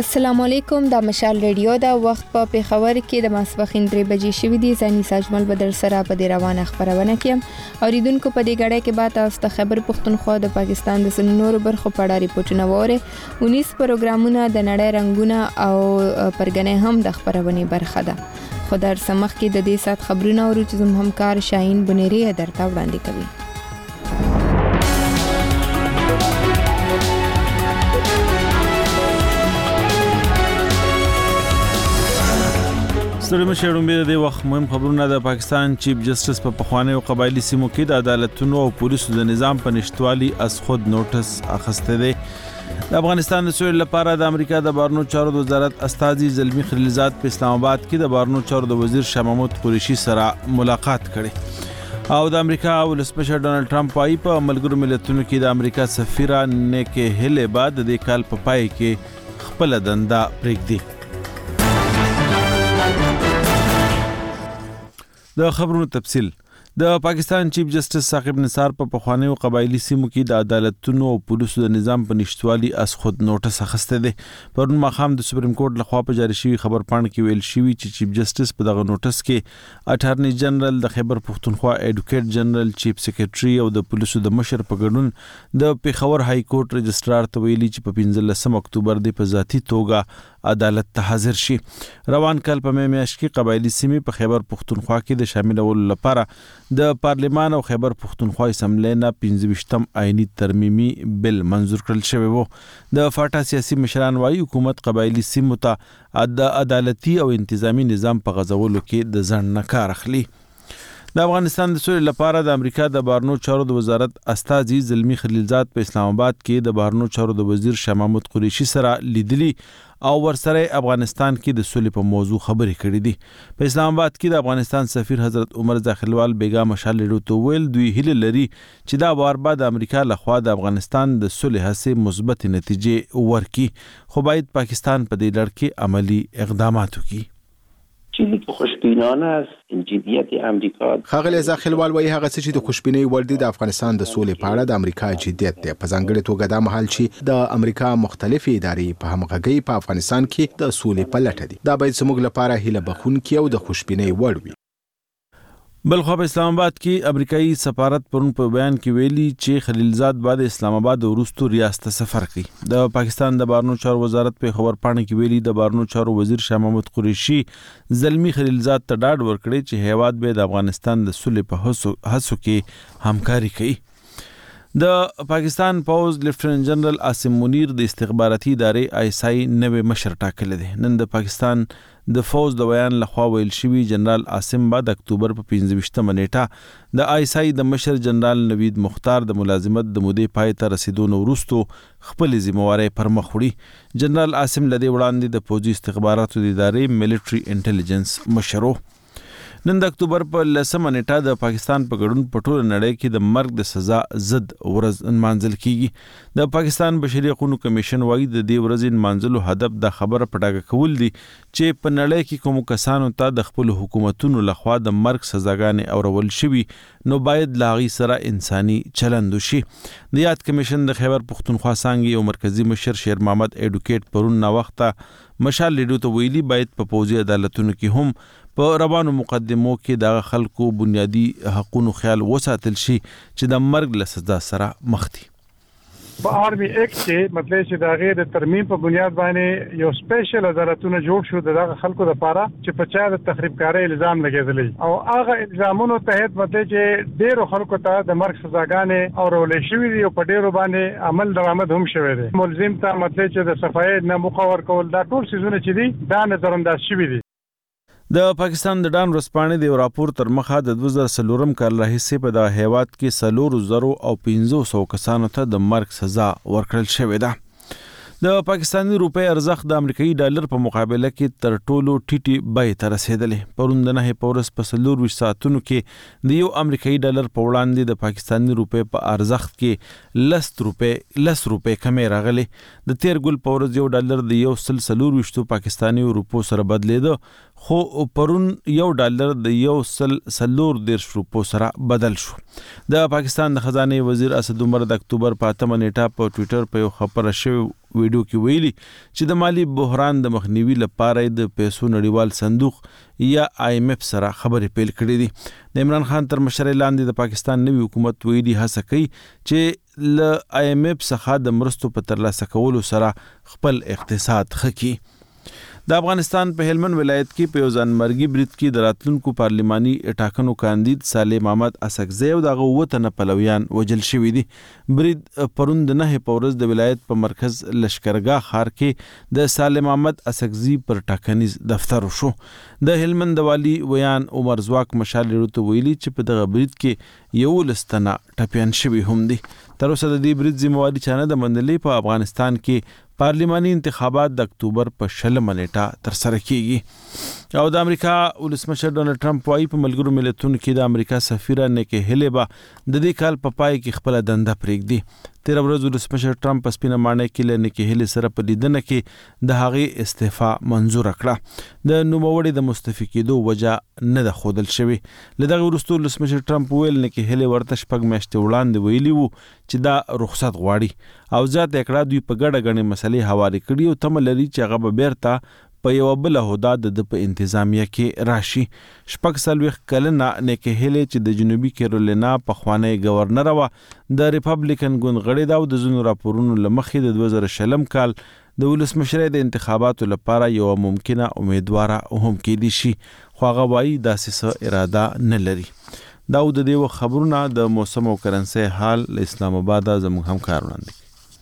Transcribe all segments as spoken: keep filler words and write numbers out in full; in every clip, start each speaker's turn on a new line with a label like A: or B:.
A: السلام علیکم، د مشال ریډیو دا وخت په پیښور کې د ماسپښین درې بجې شوې دي. زنی ساجمل بدر سره په دې روانه خبرونه کې اوریدونکو په دې غړې کې بعد تاسو ته خبر پښتونخوا د پاکستان د سنورو برخو په اړه ریپورتونه وره. انیس پروګرامونه د نړۍ رنگونه او پرګنې هم د خبرونې برخه ده. خو در سمخ کې د دې سات خبرونه ورو چې زموږ همکار شاهین بنيري درته وړاندې کوي.
B: ستړي مشه رومبه د وخت مهم خبرونه. د پاکستان چیف جسټس په پخوانی او قبایلی سیمو کې د عدالتونو او پولیسو د نظام په نشټوالي از خود نوټس اخیسته دی. د افغانستان د سولې لپاره د امریکا د بهرنیو چارو وزارت استاذي زلمی خلیلزاد په اسلام آباد کې د بهرنیو چارو د وزیر شاه محمود قریشي سره ملاقات کړي او د امریکا ولسمشر ډونالد ټرمپ وايي په ملګرو ملتونو کې د امریکا سفیره نیکه هیله بعد د کال په پای کې خپل دنده پرېږدي. د خبرونو تفصیل. د پاکستان چیف جسټس ثاقب نثار په پخوانی او قبایلی سیمو کې د عدالتونو او پولیسو د نظام په نشټوالي از خود نوټس اخیسته دی. پرون ماښام د سپریم کورټ لخوا په جاری شوی خبر پاڼه کې ویل شوی چې چیف جسټس په دغه نوټس کې اټارنی جنرال د خیبر پښتونخوا ایډوکیټ جنرال چیف سیکریټري او د پولیسو د مشر په ګډون د پیښور های کورټ رجسترار ته ویلي چې په پنځلسم اکتوبر د په ذاتي توګه عدالت ته حاضر شي. روان کال په مې میاشت کې قبایلی سیمې په خیبر پښتونخوا کې د شاملولو لپاره د پارلیمان او خیبر پښتونخوا اسمبلی نه پنځه ویشتم آئینی ترمیمي بل منظور کړل شوی وو. د فاټا سیاسي مشران وايي حکومت قبایلی سیمو ته د عدالتي او انتظامی نظام په غځولو کې د ځان نه کار اخلي. د افغانستان د سولې لپاره د امریکا د بهرنیو چارو د وزارت استاذي زلمی خلیلزاد په اسلام آباد کې د بهرنیو چارو د وزیر شاه محمود قریشي سره لیدلی او ورسره افغانستان کې د سولې په موضوع خبرې کړې دي. په اسلام آباد کې د افغانستان سفیر حضرت عمر ځاخلوال بیگا مشال ریډیو ته ویل دوی هیله لري چې دا وار بعد امریکا لخوا د افغانستان د صلح هڅې مثبت نتیجې ورکړي، خو باید پاکستان په دې لړ کې عملی اقدامات وکړي.
C: چیزی که خوشبینانه است جدیت امریکا.
D: خاغلی ځاخلوال وایي هغه څه چې د خوشبینۍ وړ دي د افغانستان د سولې په اړه د امریکا جدیت دی. په ځانګړې توګه دا مهال چې د امریکا مختلفې ادارې په همغږۍ په افغانستان کې د سولې په لټه دي. دا باید زموږ لپاره هیله بخښونکې او د خوشبینۍ وړ وي.
B: بلخوا په اسلام آباد کې امریکایي سفارت پرون په بیان کې ویلي چې خلیلزاد بعد اسلام آباد وروسته ریاست سفر کوي. د پاکستان د بهرنیو چارو وزارت په خبر پاڼه کې ویلي د بهرنیو چارو وزیر شاه محمود قریشي زلمی خلیلزاد ته ډاډ ورکړي چې هیواد به د افغانستان د صلح په هڅو کې همکاري کوي. د پاکستان پوز لیفټننټ جنرال عاصم منیر د استخباراتي ادارې آی اس آی نوې مشر ټاکل دي. نن د پاکستان د فوز د بیان لخوا ویل شوی جنرال عاصم بعد اکتوبر په پنځه ویشتمه نیټه د آی اس آی د مشر جنرال نوید مختار د ملازمت د مودې پای ته رسیدو وروسته خپل ذمہواری پر مخ وړي. جنرال عاصم لدی وړاندې د پوځي استخباراتو د ادارې ملټری انټيليجنس مشرو. نن د اکتوبر په لسمه نیټه د پاکستان په ګډون په ټوله نړۍ کې د مرګ د سزا ضد ورځ نمانځل کیږي. د پاکستان بشري حقوقو کمیشن وايي د دې ورځې نمانځلو هدف د خبره پټاګه کول دي چې په نړۍ کې کوم کسانو ته د خپل حکومتونو لخوا د مرګ سزاګانې اورول شوي نو باید لاغي سره انساني چلند وشي. د یاد کمیشن د خیبر پښتونخوا څنګه یو مرکزی مشر شیر محمد ایډوکیټ پرون نا وخته مشال لیډو ته ویلي باید په پوځي عدالتونو کې هم په روانو مقدمو کې د خلکو بنیادی حقوقو خیال وساتل شي چې د مرګ له سزا سره مخ دي.
E: په آرمي اکټ کې مطلب چې دا غیر ترمیم په بنیاد باندې یو سپیشل عدالتونه جوړ شو د خلکو لپاره چې په چا د تخریب کاری الزام لګیدلی او هغه الزامونو تحت مطلب چې ډیرو خلکو ته د مرګ سزاګانې اورولې شوې دي او په ډیرو باندې عمل درآمد هم شوی دی. ملزم ته مطلب چې د صفای نه مقرر کول دا ټول سيزونه چې دي دا نظر انداز شوی دي.
B: د پاکستان د ډان ورسپانې د راپور تر مخه د دوه زره څلورم کال راهیسې په د هیواد کې سلور زرو او پنځه سوه کسانو ته د مرګ سزا ورکړل شوې ده. د پاکستاني روپۍ ارزښت د امریکایي ډالر په مقابله کې تر ټولو ټیټي بیې ته رسیدلې. پرون د نهه په ورځ په څلور ویشت ساعتونو کې د یو امریکایي ډالر په وړاندې د پاکستاني روپۍ په ارزښت کې لس روپۍ لس روپۍ کمې راغلې. د تیر ګل په ورځ یو ډالر د یو سل څلور ویشتو پاکستاني روپو سره بدلیده، خو پرون یو ډالر د یو سل څلور دېرش روپو سره بدل شو. د پاکستان د خزانه وزیر اسد عمر د اکتوبر په اتمه نیټه په ټوئیټر په یو خبره شوی ویډیو کې ویلي چې د مالی بحران د مخنیوي لپاره د پیسو نړیوال صندوق یا آی ایم اف سره خبرې پیل کړې دي. د عمران خان تر مشرۍ لاندې د پاکستان نوي حکومت ویلي هڅه کوي چې ل آی ایم اف څخه د مرستو په ترلاسه کولو سره خپل اقتصاد ښه کړي. د افغانستان په هلمند ولایت کې په یو ځانمرګي برید کې د راتلونکو پارلماني ټاکنو کاندید صالح محمد اسکزی او دغه اووه تنه پلویان وژل شوي دي. برید پرون د نهې په ورځ د ولایت په مرکز لشکرګاه ښار کې د صالح محمد اسکزی پر ټاکنیز دفتر وشو. د هلمند د والي ویان عمر ځواک مشال ته ویلي چې په دغه برید کې یولس تنه ټپیان شوي هم دي. تر اوسه د دې برید ذمہواري چا نه ده منلې. په افغانستان کې پارلماني انتخابات د اکتوبر په شلمه نیټه ترسره کیږي. او د امریکا ولسمشر ډونالد ټرمپ وايي په ملګرو ملتونو کې د امریکا سفیره نیکی هیلی به د دې کال په پای کې خپل دنده پرېږدي. تیر ورځ ولسمشر ټرمپ په سپینه ماڼۍ کې له نیکی هیلی سره په لیدنه کې د هغې استعفا منظور کړه. د نوموړي د مستعفي کېدو وجه نه ده ښودل شوې. له دغه وروسته ولسمشر ټرمپ ویل نیکی هیلی ورته شپږ میاشتې وړاندې ویلي وو چې دا رخصت غواړي او زیاته کړه دوی په ګډه ګڼې مسلې هوارې کړي او تمه لري چې هغه به بیرته په یوه بله هدا د په انتظامیه کې راشي. شپږ څلوېښت کلنه نیکی هیلی چې د جنوبي کیرولینا پخوانی گورنر وه د ریپبلیکن ګوند غړې ده او د ځینو راپورونو له مخې د دوه زره شلم کال د ولسمشرۍ د انتخاباتو لپاره یوه ممکنه امیدواره هم کېدی شي، خو هغه وایي داسې څه اراده نه لري. دا د دې خبرونه د موسم او کرنسۍ حال له اسلام آباد زموږ همکار وړاندې.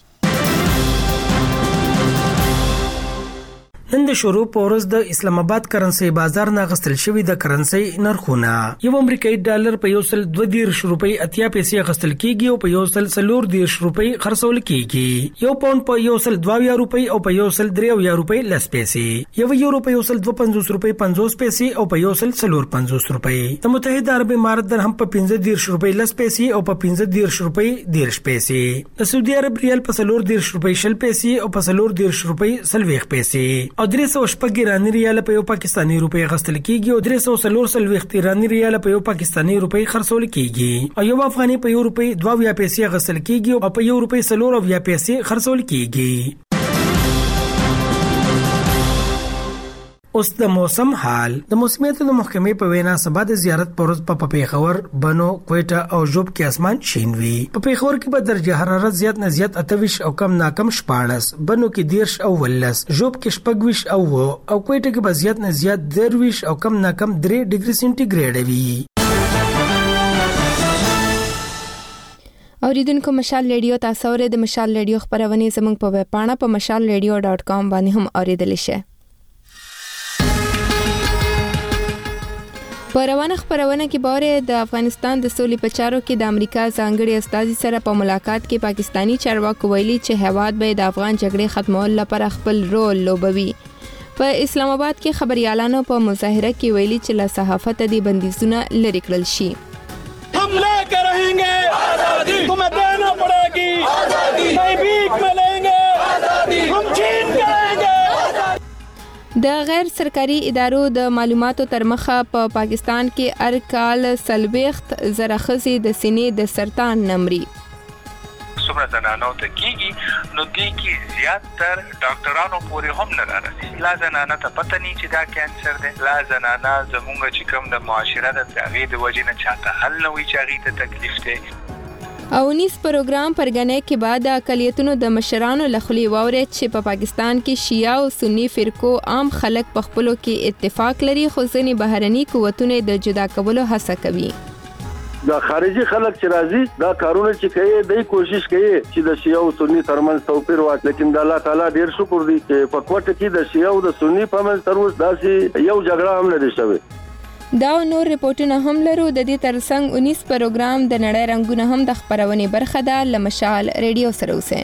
F: نن د شروع په ورځ د اسلام آباد کرنسي بازار نه غستل شوی د کرنسي نرخونه یو امریکایي ډالر په یو سل دوه دیرش روپۍ اتیا پیسې غستل کیږي او په یو سل څلور دیرش روپۍ خرڅول کیږي. یو پاوند په یو سل دوه اویا روپۍ او په یو سل درې اویا روپۍ لس پیسې. یو یورو په یو سل دوه پنځوس روپۍ پنځوس پیسې او په یو سل څلور پنځوس روپۍ. د متحده عرب امارات درهم په پنځه دیرش روپۍ لس پیسې او په پنځه دیرش روپۍ دیرش پیسې. د سعودي عرب ریال په څلور دیرش روپۍ شل پیسې او په څلور دیرش روپۍ څلوېښت پیسې. او درې سوه شپږ ایراني ریال په یو پاکستاني روپۍ غستل کیږي او درې سوه څلور څلوېښت ایراني ریال په یو پاکستاني روپۍ خرڅول کیږي. او یو افغاني په یو روپۍ دوه اویا پیسې غستل کیږي او په یو روپۍ څلور اویا پیسې خرڅول کیږي. اوس د موسم حال. د موسمیاتو د محکمې په وینا سبا د زیارت پر ورځ په پېښور، بنو، کوټه او ژوب کې اسمان شین وي. په پېښور کې به درجه حرارت زیات نه زیات اتویش او کم ناکم شپاړس، بنو کې دیرش او ولس، ژوب کې شپږویش او و او کوټه کې به زیات نه زیات درویش او کم ناکم درې ډیګري سنټیګریډ وي.
A: اوریدونکو مشال ریډیو تاسو ورته د مشال ریډیو خبرونه زموږ په ویب پاڼه په مشال ریډیو ډاټ کام باندې هم اوریدل شي. په روانه خبرونه کې باره د افغانستان د سولې په چارو کې د امریکا ځانګړي استازي سره په ملاقات کې پاکستانی چارواکو ویلي چې هیواد به د افغان جګړې ختمولو لپاره خپل رول لوبوي. په اسلام آباد کې خبريالانو په مظاهره کې ویلي چې له صحافت دي بندیزونه لري کړل شي.
G: हम लेकर रहेंगे आजादी, तुम्हें देना पड़ेगी आजादी, नहीं भीख मिलेंगे आजादी, हम छीन के आएंगे.
A: د غیر سرکاري ادارو د معلوماتو تر مخه په پا پاکستان کې هر کال څلوېښت زره ښځې د سینې د سرطان نمرې.
H: څومره زنانو ته کېږي نو دې کې زیاتتر ډاکټرانو پورې هم نه رارسي. لا زنانه ته پته نه چې دا کینسر دی، لا زنانه زمونږ چې کوم د معاشره د هغې د وجې نه چاته حل نه وي چې هغې ته تکلیف دی.
A: او نیس پروګرام پرګنې کې بعد اقلیتونو د مشرانو لخوا واورید چې په پا پاکستان کې شیعه او سنی فرقو عام خلک په خپلو کې اتفاق لري خو ځینې بهرني قوتونه د جدا کولو هڅه کوي.
I: دا خارجي خلک چې راځي دا کارونه چې کوي دوی کوشش کوي چې د شیعه او سنی ترمنځ توپیر واچ، لیکن د الله تعالی ډیر شکر دی چې په کوټه کې د شیعه او د سنی په منځ تر اوسه داسې یو جګړه هم نه دی شوې.
A: دا نور ریپورتونه هم لرو. د دې ترڅنګ اونیس پروګرام د نړۍ رنگونه هم د خبرونې برخه ده. لمشال ریډیو سره اوسئ.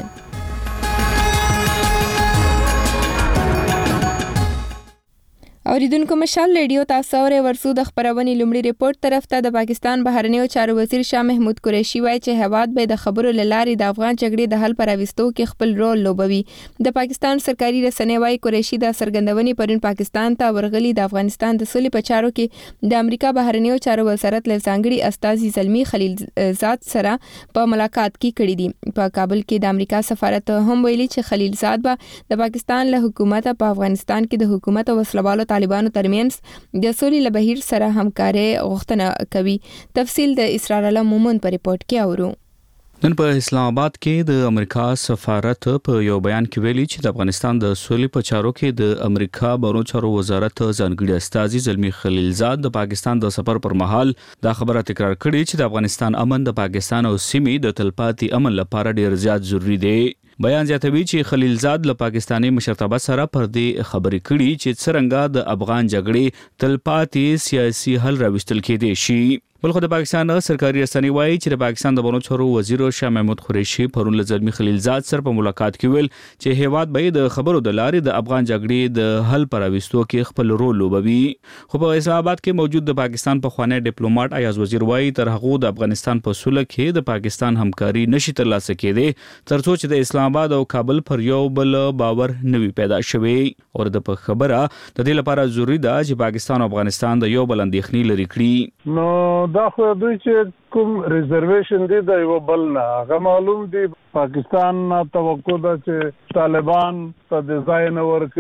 A: اوریدونکو مشال ریډیو تاسو اورئ ورسو د خبرونې لومړی ریپورت طرف ته د پاکستان بهرنیو چارو وزیر شاه محمود قریشي وایي چې هواد به د خبرو لاري د افغان جګړې د حل پر اوستو کې خپل رول لوبوي. د پاکستان سرکاري رسنۍ وایي قریشي د سرګندونې پرون پاکستان ته ورغلي د افغانستان د سولې په چارو کې د امریکا بهرنیو چارو وزارت له ځانګړي استازي زلمی خلیلزاد سره په ملاقات کې کړی دي. په کابل کې د امریکا سفارت هم ویلي چې خلیلزاد به د پاکستان له حکومت په افغانستان کې د حکومت او وسلوالو طالبانو ترمنځ د سولې له بهیر سره همکاري غوښتنه کوي. تفصیل د اسرار الله مومن په ریپورت کې اورو.
J: نن په اسلام آباد کې د امریکا سفارت په یو بیان کې ویلي چې د افغانستان د سولې په چارو کې د امریکا بهرنیو چارو وزارت ځانګړي استازي زلمی خلیلزاد د پاکستان د سفر پر مهال دا خبره تکرار کړې چې د افغانستان امن د پاکستان او سیمې د تلپاتې امن لپاره ډیر زیات ضروری دی. بیان زیاتوي چې خلیلزاد له پاکستاني مشرتابه سره پر دې خبرې کړي چې څرنګه د افغان جګړې تلپاتې سیاسي حل راوستل کېدی شي. بلخو د پاکستان سرکاري رسنۍ وایي چې د پاکستان د بهرنیو چارو وزیر شاه محمود قریشي پرون له زلمی خلیلزاد سره په ملاقات کې ویل چې هیواد به د خبرو د لارې د افغان جګړې د حل پر اوستو کې خپل رول لوبوي. خو په اسلام آباد کې موجود د پاکستان په خوانی ډیپلوماټ ایاز وزیر وایي تر هغه د افغانستان په سوله کې د پاکستان همکاري نشي ترلاسه کېدی ترڅو چې د اسلام آباد او کابل پر یو بل باور نوي پیدا شوي. او د په خبره د دې لپاره ضروری ده چې پاکستان او افغانستان د یو بل اندېښنې لري کړي.
E: نو دا خو دوی چې کوم ریزرویشن دی د یو بل نه هغه معلوم دی. پاکستان توقع ده چې طالبان په ډیزاین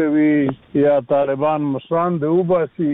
E: ورکوي یا طالبان مشران د وباسي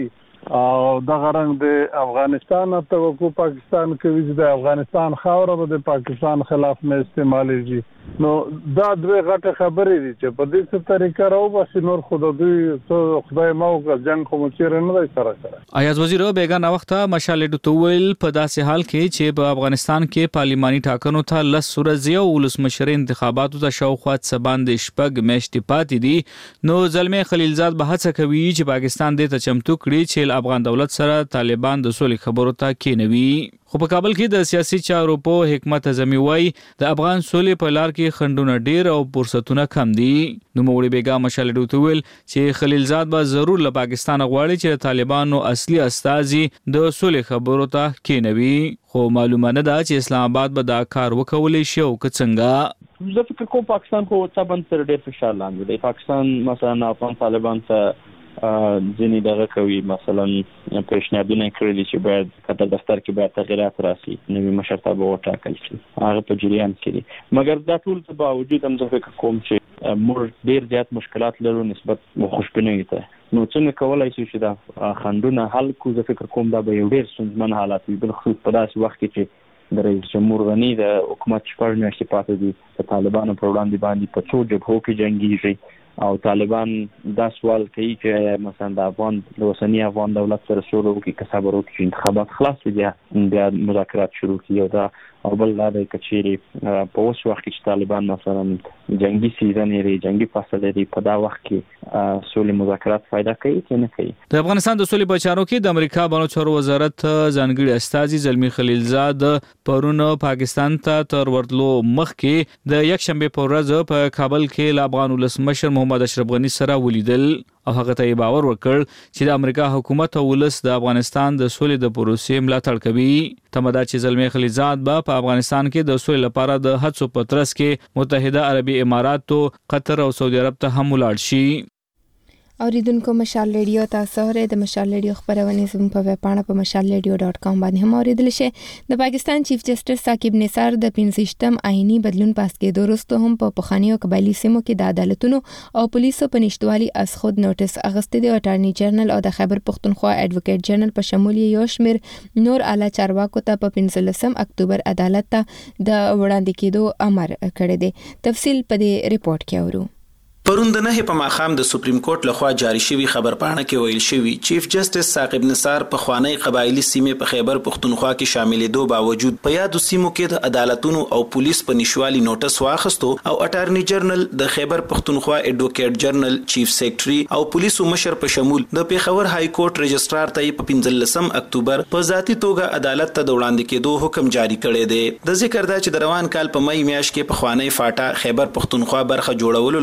E: او دغه رنګ د افغانستان توقع پاکستان کوي چې د افغانستان خاوره به د پاکستان خلاف نه استعمالېږي. نو دا دوه غټه خبرې دي چې په دې څه طریقه راوباسي. نور خو د دوی خدای موقع جنگ خو چیرې نه دی سره سره.
J: ایاز وزیر بیگانه وخت مشال ډوتویل په داسې حال کې چې په افغانستان کې پارلماني ټاکنو ته لس ورځې او ولسمشر انتخاباتو ته شاوخوا څه باندې شپږ میاشتې پاتې دي. نو زلمی خلیلزاد به هڅه کوي چې پاکستان دې ته چمتو کړي چې افغان دولت سره طالبان د سولې خبرو ته کېنوي. خو په کابل کې د سیاسي چارو په حکمت اعظمي وای د افغان سولې په لار کې خندونه ډیر او فرصتونه کم دي. نو مولوی بیگا مشال ډوتویل چې خلیلزاد به ضرور له پاکستان غواړي چې طالبانو اصلي استازي د سولې خبرو ته کېنوي. خو معلومه نه ده چې اسلام آباد به دا کار وکولای شي او که څنګه.
K: زه فکر کوم پاکستان خو طبعا تر ډیر فشار لاندې دی. پاکستان مثلا افغان طالبان ته ځینې دغه کوي مثلا پیشنهادونه کړي دي چې باید کتل دفتر کې باید تغیرات راسي نوي مشرتابه وټاکل شي هغه په جریان کې دي. مګر دا ټول څه باوجود هم زه فکر کوم چې موږ ډیر زیات مشکلات لرو نسبت خوشبینۍ ته. نو څنګه کولای شو چې دا خندونه حل کو؟ زه فکر کوم دا به یو ډیر ستونزمن حالت وي بلخصوص په داسې وخت کې چې د رئیس جمهور غنی د حکومت شپږ میاشتې پاتې دي د طالبانو پر وړاندې باندې په څو جبهو کې جنګیږي او طالبان دا سوال کوي چې مثلا د افغان د اوسنی افغان دولت سره سره وکړي که صبر وکړي چې انتخابات خلاص وي بیا مذاکرات شروع کړي. او دا او بل دا د کچېری په اوس وخت کې طالبان مثلا جنگي سیزن لري جنگي فصل لري په دا وخت کې سولې مذاکرات فائدہ کوي چې نه کوي.
J: د افغانستان د سولې په چارو کې د امریکا بهرنیو چارو وزارت ځانګړي استازي زلمی خلیلزاد پرون پاکستان ته تر ورتلو مخکې د یک شنبه په ورځ په کابل کې له افغان ولسمشر محمد اشرف غنی سره ولیدل او هغه ته باور ورکړ چې د امریکا حکومت او ولس د افغانستان د سولې د پروسې ملاتړ کوي. تمدا چې زلمی خلیلزاد به په افغانستان کې د سولې لپاره د هڅو په ترڅ کې متحده عربي امارات، قطر او سعودي عرب ته هم ولاړ شي.
A: اوریدونکو مشال ریډیو تاسو سره د مشال ریډیو خبرونه زموږ په ویب پاڼه په مشال ریډیو ډاٹ کام باندې هم اوریدل شي. د پاکستان چیف جسټس ثاقب نثار د پنځشتم آئینی بدلون پاس کېدو وروسته هم په پخوانیو قبایلی سیمو کې د عدالتونو او پولیسو په نشټوالي از خود نوټس اغستې د اټارنی جنرال او د خیبر پختونخوا ایڈوکیټ جنرال په شمول یو شمیر نور اعلی چارواکو ته په پنځلسم اکتوبر عدالت ته د وړاندې کېدو امر کړی دی. تفصیل په دې ریپورت کې اورو.
L: پرون د نه په ماخام د سپریم کورټ لخوا جاری شوی خبرپاڼه کې ویل شوی چیف جسټس ثاقب نثار په خوانی قبایلی سیمې په خیبر پختونخوا کې شاملېدو باوجود په یادو سیمو کې د عدالتونو او پولیس په نشوالي نوټس واخستو او اټارنی جنرال د خیبر پختونخوا ایڈوکیټ جنرال چیف سیکریټري او پولیسو مشر په شمول د پیښور های کورټ رجسترار ته په پنځلسم اکتوبر په ذاتي توګه عدالت ته د وړاندې کېدو حکم جاری کړی دی. د ذکر دا چې د روان کال په مې میاشت کې په خوانی فاټا خیبر پختونخوا برخه جوړولو لپاره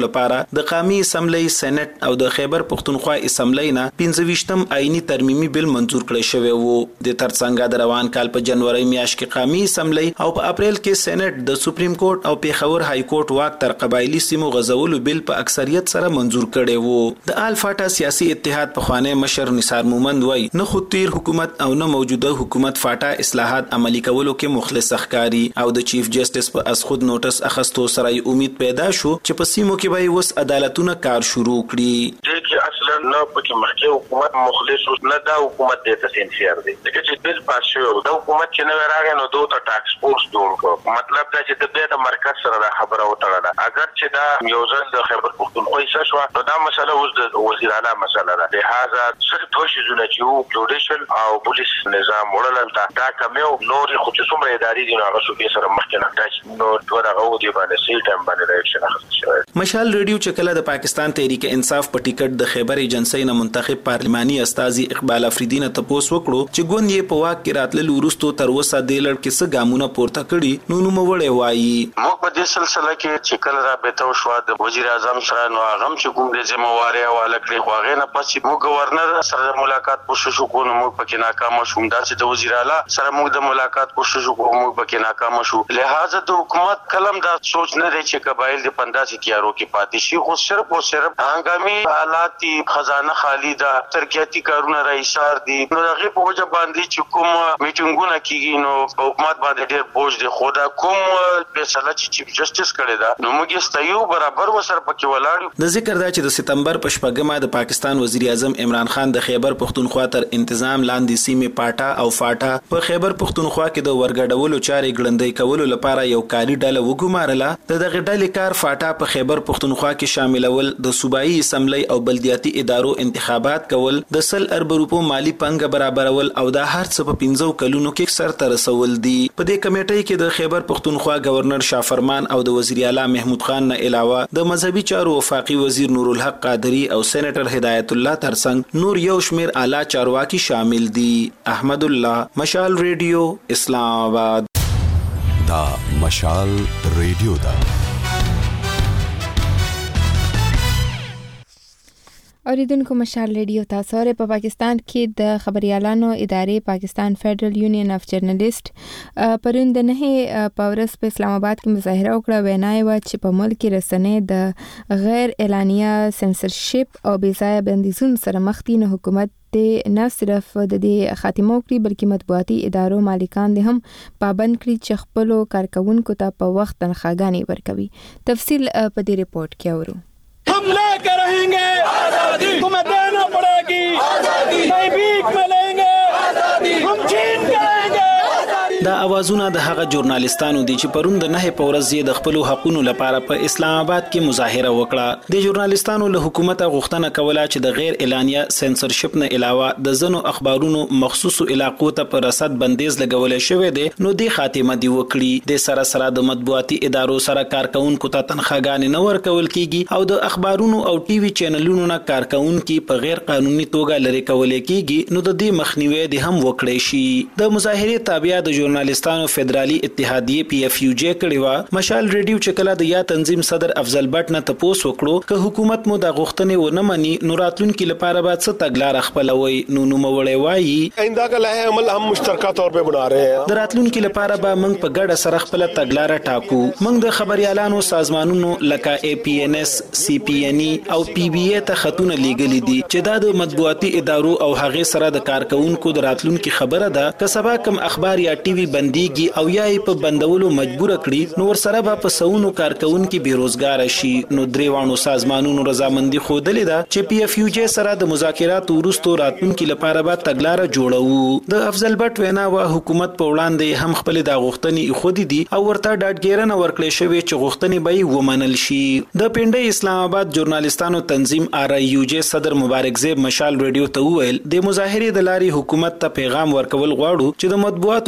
L: د قومي اسمبلی سېنات او د خیبر پختونخوا اسمبلی نه پنځه ویشتم آئینی ترمیمي بل منظور کړی شوی وو. د ترڅنګ د روان کال په جنوري میاشت کې قومي اسمبلی او په اپریل کې سېنات د سپریم کورټ او پیښور های کورټ واک تر قبایلی سیمو غزولو بل په اکثریت سره منظور کړی وو. د الفاټا سیاسي اتحاد په خوانه مشر نثار مومند وای نه خو تیر حکومت او نه موجوده حکومت فاټا اصلاحات عملی کولو کې مخلص ښکاری او د چیف جسټس په اس خود نوټس اخستو سره امید پیدا شو چې په سیمو کې به وس عدالتونه کار شروع کړي.
M: دغه کې اصلا نه پکې مخکې حکومت مخلص نه دا حکومت د تسنسیر دی دغه چې بل پاس شو دا حکومت چې نه راغی نو دوه ته ټاکس فورس جوړ کړ. مطلب دا چې د دې مرکز سره دا خبره وټړه اگر چې دا یو ځل د خیبر پختونخوا حصہ شو نو دا مسله اوس د وزیر اعلی مسله ده. لہذا صرف دوه شیزونه چې وو جوډیشل او پولیس نظام وړل دا کمیو نور خصوصي ادارې دي نو هغه څه به سره مخکې نه ټاچ نو دغه و دی باندې سي ټایم باندې ریاکشن اخیستل شوی.
L: مشال ریډیو چې کله د پاکستان تحریک انصاف په ټیکټ د خیبر ایجنسی نه منتخب پارلماني استاذي اقبال افریدی نه تپوس وکړو چې ګوند یې په واک کې راتلل ورستو تر وسه د لړ کې څه ګامونه پورته کړي نو نو موړې وایي.
N: موږ په دې سلسله کې چې کله را بهته شو د وزیر اعظم سره نو هغه چې کوم د ذمہواری حواله کړی خو هغه نه پاتې موږ گورنر سره ملاقات کوشش وکړو موږ پکې ناکام شوم. دا چې د وزیر اعلی سره موږ د ملاقات کوشش وکړو موږ پکې ناکام شو. لہذا د حکومت کلم دا سوچ نه دی چې قبایل د پنداسي تیارو کې پاتې شي خو صرف او صرف هنګامي حالات خزانه خالی ده ترقیاتی کارونه رئیسار دي نو هغه په وجه باندې چې کوم میټینګونه کیږي نو حکومت باندې ډېر بوج دی. خو دا کوم فیصله چې چیف جسټس کړی دا نو موږ ستایو برابر وسره پکې ولاړ.
L: د ذکر دا چې د سپتمبر په شپږمه د پاکستان وزیر اعظم عمران خان د خیبر پختونخوا تر انتظام لاندې سیمه پاټا او فاټا په خیبر پختونخوا کې د ورګډولو چارې ګړندۍ کولو لپاره یو کاري ډله وګمارله. د دغه ډلې کار فاټا په خیبر پختونخوا کې شاملول د صوبایي اسمبلی او بلدیاتي ادارو انتخابات کول د سل ارب روپو مالی پنګ برابرول او د هر څه په پنځو کلونو کې سر ته رسول دي. په دې کمیټې کې د خیبر پختونخوا گورنر شافرمان او د وزیر اعلی محمود خان نه علاوه د مذهبي چارو وفاقي وزیر نور الحق قادری او سېنیټر هدایت الله ترڅنګ نور یو شمیر اعلی چارواکي شامل دي. احمد الله مشال ریډیو اسلام آباد.
O: دا مشال ریډیو دا
A: اوریدونکو مشال ریډیو تاسو لري. په پاکستان کې د خبريالانو ادارې پاکستان فدرل یونین اف جرنالست پرون د نه پاورس په اسلام آباد کې مظاهره وکړه. وینای و چې په ملک کې رسنۍ د غیر اعلانیه سنسرشپ او بېځایه بندیزونو سره مخ دي. نو حکومت د نه صرف د دې خاتمه وکړي بلکې مطبوعاتي ادارو مالکان دي هم پابند کړي چې خپل کارکونکو ته په وخت تنخواګانې ورکوي. تفصیل په دې ریپورت کې اورو.
G: हम लेकर रहेंगे आजादी, तुम्हें देना पड़ेगी आजादी, नहीं भीख मिलेंगे आजादी, हम छीन के रहेंगे.
L: دا اوازونه د هغه ژورنالیستانو دي چې پرون د نه په ورځ د خپل حقوقو لپاره په اسلام آباد کې مظاهره وکړه. د ژورنالیستانو له حکومت غوښتنه کوله چې د غیر اعلانیه سنسرشپ نه علاوه د زنو اخبارونو مخصوصو علاقو ته پر رصد بندیز لګول شوی دی نو د خاتمه دی وکړي. د سره سره د مطبوعاتي ادارو سره کارکونکو ته تنخواګانې نه ورکول کیږي او د اخبارونو او ټي وي چینلونو نه کارکونکو په غیر قانوني توګه لری کول کیږي نو د دې مخنیوي د هم وکړي شي. د مظاهره تابع د ژورنالیستانو فدرالي اتحادیه پی اف یو جی کړي وا. مشال ریډیو چې کله د یا تنظیم صدر افضل بټ نه تپوس وکړو که حکومت مو د غوښتنې ونه مني نو راتلونکي لپاره به څه تګلار خپلوي. نو نو مولې وایي
P: آئنده کا لایحه عمل هم مشترکه طور په بنا رہے ہیں.
L: د راتلونکي لپاره به موږ په ګډه سره خپل تګلار ټاکو. موږ د خبريالانو سازمانونو لکه ای پی ان اس سی پی ان ای او پی بی ای ته خطونه لیږلي دي چې دا د مطبوعاتي ادارو او هغه سره د کارکونکو د راتلونکي خبره ده. که سبا کم اخبار یا ټي وي بنديږي او یا په بندولو مجبور کړي نو ورسره به په سونو کارکونکو بیروزګار شي. نو دریوانو سازمانونو رضامندي خوده لیدا چې پی اف یو جی سره د مذاکرات ورستو راتلونکي لپاره به تګلار جوړو. د افضل بټ وینا و حکومت په وړاندې هم خپل د غوښتنې خودي دي او ورته ډاډګیرنه ورکړې شوې چې غوښتنې به ومنل شي. د پنډي اسلام آباد ژورنالیستانو تنظیم آر ای یو جی صدر مبارک زیب مشال ریډیو ته ویل د مظاهره د لاري حکومت ته پیغام ورکول غواړو چې د مطبوعاتو په لار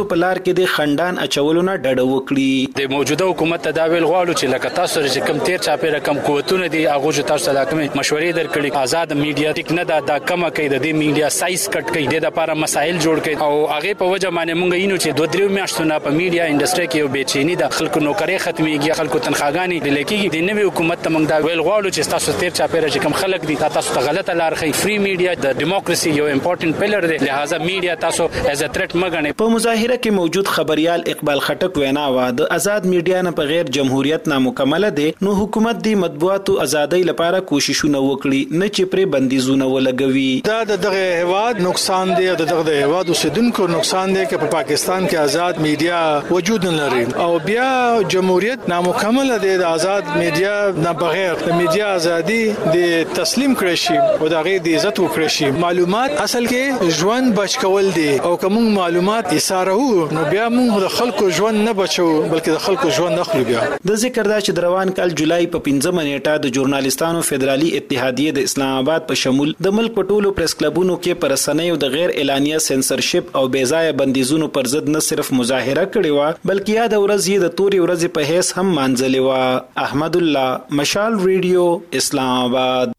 L: کې د خندان اچولو نه ډډه وکړي.
Q: د موجوده حکومت ته دا ویل غواړو چې لکه تاسو چې کم تیر چاپیره کم قوتونه دي هغه جو تاسو ته کوم مشورې درکړي آزاد میډیا ټیک نه دا د کم کوي د دې میډیا سایز کټ کوي د لپاره مسایل جوړ کوي او هغه په وجه باندې مونږ یینو چې دوه درې میاشتونه په میډیا انډستری کې یو بېچینی د خلکو نوکری ختميږي خلکو تنخواګانی د لکېږي د نوې حکومت ته مونږ دا ویل غواړو چې تاسو تیر چاپیره چې کم خلک دي تاسو ته غلطه لار خي. فری میډیا د ډیموکراسي یو امپورټنت پلر دی لہذا میډیا تاسو ایز ا تھریټ مګنئ.
L: په مظاهره کې موجود خبريال اقبال خټک وینا و د آزاد میډیا نه په غیر جمهوریت نامکمل دي نو حکومت دی مطبوعاتو ازادۍ لپاره کوششونه وکړي نه چې پرې بندیزونه ولګوي.
E: دا دغه هواد نقصان دی او دغه هواد اوسیدونکو نقصان دی چې په پاکستان کې آزاد میډیا وجود نه لري او بیا جمهوریت نامکمل دی. د آزاد میډیا نه بغیر د میډیا ازادي د تسلیم کړی شي او د غیر د عزت وکړي شي. معلومات اصل کې ژوند بچ کول دي او کوم معلومات ایثارو نو بیا موږ د خلکو ژوند نه بچو بلکې د خلکو ژوند اخلو. بیا
L: د ذکر دا چې روان کال جولای په پنځمه نیټه د ژورنالیستانو فدرالي اتحادیه د اسلام آباد په شمول د ملک په ټولو پریس کلبونو کې پر رسنیو د غیر اعلانیه سنسرشپ او بے ځای بندیزونو پر ضد نه صرف مظاهره کړې و بلکې یا د ورځې د توري ورځې په هیڅ هم مانځلې و. احمد الله، مشال ریډیو، اسلام آباد.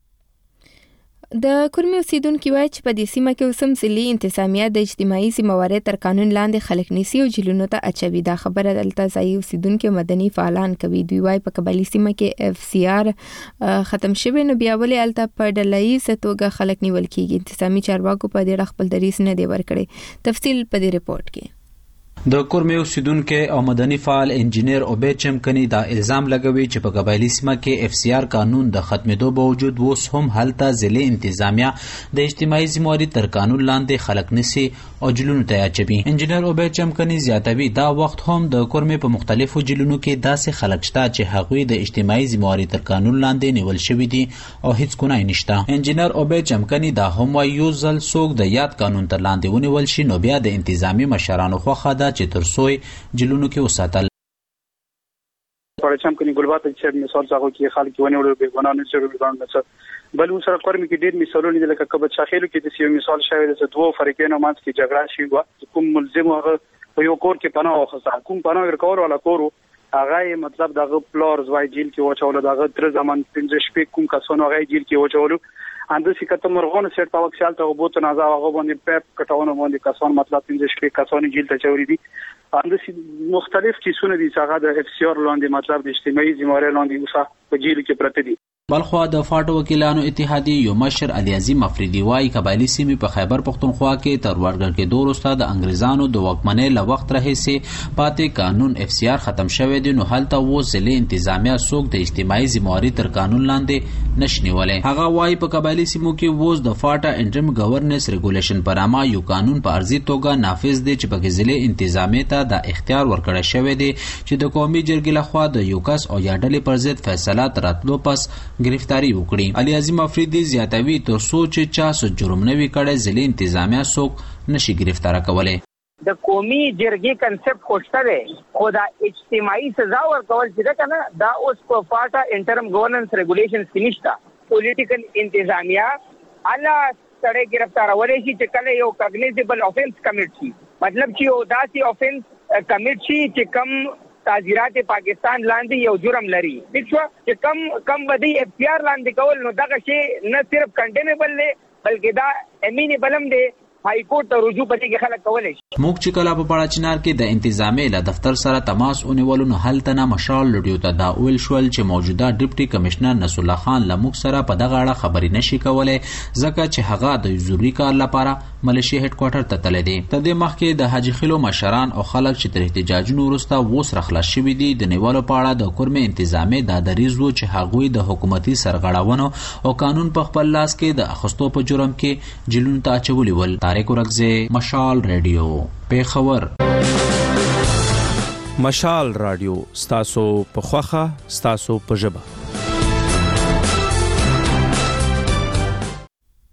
A: د کورمي اوسیدونکو وایي چې په دې سیمه کې اوسم ځلي انتظامیه د اجتماعي ذمہوارۍ تر قانون لاندې خلک نیسي او جیلونو ته اچوي. دا خبره دلته ځایي اوسیدونکو مدني فعالان کوي. دوی وایي په قبایلي سیمه کې اف سی آر ختم شوی نو بیا ولې الته په ډله‌ییزه توګه خلک نیول کیږي. انتظامی چارواکو په دې اړه خپل دریځ نه دی ورکړی. تفصیل په دې ریپورت کې.
R: د کورمي اوسیدونکو او مدني فعال انجینیر عبید چمکني دا الزام لګوي چې په قبایلی سیمه کې اف سی آر قانون د ختمېدو باوجود اوس هم هلته ضلع انتظامیه د اجتماعي ذمہوارۍ تر قانون لاندې خلک نسی او جلونو ته اچوي. انجینیر عبید چمکني زیاتوي دا وخت هم د کورمي په مختلفو جلونو کې داسې خلک شته چې هغوی د اجتماعي ذمہوارۍ تر قانون لاندې نیول شوي دي او هیڅ ګناه نشته. انجینیر عبید چمکني دا هم وايي یو ځل څوک د یاد قانون تر لاندې ونیول شي نو بیا د انتظامی مشرانو خوښه ده چې تر څو جلونو کې وساتل.
S: پرچم کني ګلبات چې مثال څنګه کې خلک ونیول به ګنانه ضروري باندې بل سره کورمي کې ډېر مثالونه دي لکه کبه شاخېلو کې د یو مثال شوی د دوه فرقینو مانس کې جګړه شي و کوم ملزم هغه په یو کور کې پناه واخسته کوم پناه ورکول ولا کورو هغه مطلب دغه پلور زوای جیل کې وچول دغه تر زمان پنځه شپې کوم کسانو هغه جیل کې وچول اند سی کته مرغون سره تا وکشال ته وبوت نه ځا هغه باندې پپ کټاونه باندې کسان مطلب پنځه شپې کسان جیل ته چوري دي اند سی مختلف کیسونه دي چې هغه د اف سی آر لاندې مطلب د اجتماعي ذمہوارۍ لاندې وسه په جیل کې پرته دي.
R: بلخوا د فاټو وکیلانو اتحادیه یو مشر علي عظیم افریدي وايي قبایلی سیمې په خیبر پختونخوا کې تر ورګړ کې دوه وروسته د انګریزانو د واکمنۍ له وخت راهیسې پاتې قانون اف سی آر ختم شوی دی نو هلته و ضلع انتظامیه څوک د اجتماعي ذمہوارۍ تر قانون لاندې نشنیولې. هغه وايي په قبایلی سیمو کې ووز د فاټا انټرم گورننس ریګولیشن پر عامه یو قانون په ارزي توګه نافذ دی چې په ضلع انتظامیه ته د اختیار ورکړی شوی دی چې د قومي جرګې لخوا د یو کس او یا ډلې پر ضد فیصله تراتلو پس گرفتاری وکړي. علي عظیم افریدي زیاتوي تر څو چې چا څه جرم نه وي کړی ضلع انتظامیه څوک نشي گرفتاره کولی.
T: د قومي جرګې کنسپټ خوشته دی خو دا اجتماعي سزا ورکول چې ده کنه دا اوس په فاټا انټرم گورننس ریګولیشنز کې نشته. پولیټیکل انتظامیه الله سره گرفتارولی شي چې کله یو کاګنیزیبل افنس کمیټ شي مطلب چې یو داسې افنس کمیټ شي چې کم تعزیرات پاکستان لاندې یو جرم لري ٹھیک شو چې کم کم بدی اف پی آر لاندې کول نو دغه شی نه صرف کنډیمیبل دی بلکې دا امینیبل هم دی های کورټ ته رجوع پدې کې خلک کولای شي.
R: موږ چې کله په پاړه چنار کې د انتظامی له دفتر سره تماس ونیولو نو هلته نه مشال لډیو ته دا اول شول چې موجوده ډیپټي کمشنر نصر الله خان له موږ سره په دغه اړه خبرې نشي کولای ځکه چې هغه د ضروري کار لپاره ملیشیا هډ کوارټر ته تللی دی. د دې مخکې د حاجی خیلو مشران او خلک چې تر احتجاجونو وروسته ووس راخلاص شوي دي د نیولو په اړه د کورمي انتظامی دا دریځ و چې هغوی د حکومتي سرغړونو او قانون په خپل لاس کې د اخیستو په جرم کې جیلونو ته اچولي ول. طارق ورکزی، مشال ریډیو، پیښور.
B: مشال رادیو ستاسو په خوخه ستاسو په ژبه.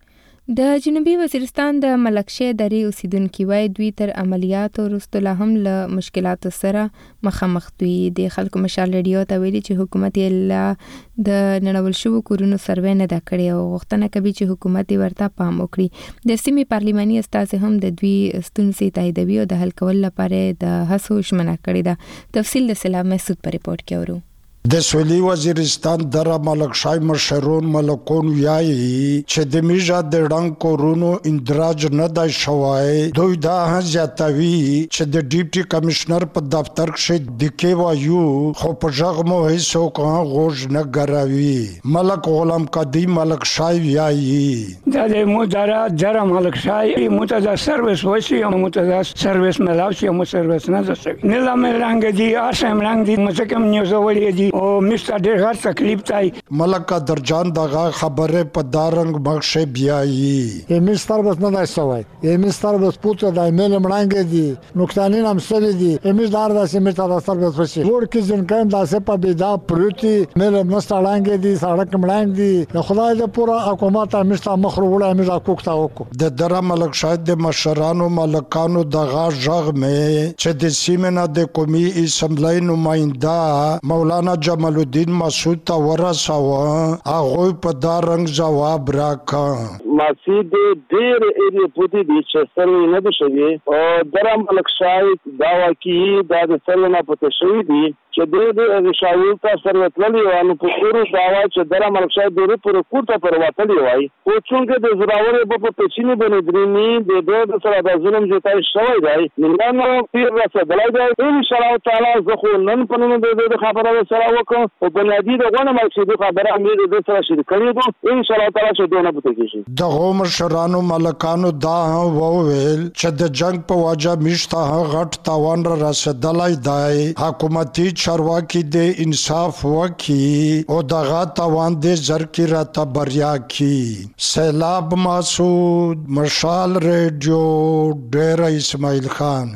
A: د جنوبي وزیرستان د ملکشې درې اوسیدونکو وای دوی تر عملیاتو وروسته لا هم له مشکلاتو سره مخامخ دوی د خلکو مشال ریډیو ته ویلي چې حکومت یې لا د نړول شوو کورونو سروې نه دا کړی او غوښتنه کوي چې حکومت ورته پام وکړي. د سیمې پارلماني استازي هم د دوی ستونزې تاییدوي او د حل کولو لپاره د هڅو ژمنه کړې ده. تفصیل د سلام مسعود په ریپورت کې اورو.
U: د سویلي وزیرستان در ملکشای مشرون ملکون ویایي چې د میژه د ډنګ کورونو اندراج نه دی شوی. دوی دا هم زیاتوي چې د ډیپټي کمشنر په دفتر کې د کې وایو خو په ژغ مو هیڅوک غوږ نه ګروي. ملک غلام قادی ملکشای ویایي
V: دا د مداره در ملکشای متدا سرویس وسی او متدا سرویس ملاوسی او سرویس نه زسوي نه لامل رنګ دي اسم رنګ دي مڅکم نیوزولې دي او مشته ډېر غټ تکلیف تای.
U: ملک درجان دغه خبره په دارنګ بخښه بیایي.
W: یمش سرویس نه دی سوای یمش سرویس پوتو د ایمیل مړانګ دي نقطانین هم سوي دي یمش دار داسې مشته د سرویس وشي ور کې ځن کایم داسې په بيدا پروتي مل مستړانګ دي سړک مړانګ دي د خدای د پورا حکومت مشته مخروړه مشته کوکتا وکړو. د در ملک شاید د مشرانو ملکانو دغه ژغ مې چې د سیمه د قومي اسمبلی نماینده مولانا جمال الدین مسعود ته ورساوه. هغه په دا رنګ جواب راکړ.
I: مسجد ډېر ایری پوتی دي چې سره نه دي شوی او درم ملکشای دا واقعي دا د سره نه پته شوی دي چې د شاول ته سره تللی و نو په کورو دا وای چې درم ملکشای ډېر پر کوټه پر وتلی وای او څنګه د زراورې په پچینی باندې درنی د دې سره د ظلم جوړای شوی دی نه نو پیر راځي بلای دی ان شاء الله تعالی زه خو نن په نن د خبره سره وکړم او بنیادی د غونه مقصد خبره امید د سره شریک کړی ان شاء الله تعالی چې دونه بته کیږي.
U: دغه مشرانو ملکانو دا وویل چې د جنگ په وجه مشته غټ تاوان را رسیدلای دی. حکومتي چارواکي د انصاف وکي او دغه تاوان د زر کی را تبریا کی. سیلاب مسعود مشال ریډیو ډیر اسماعیل خان.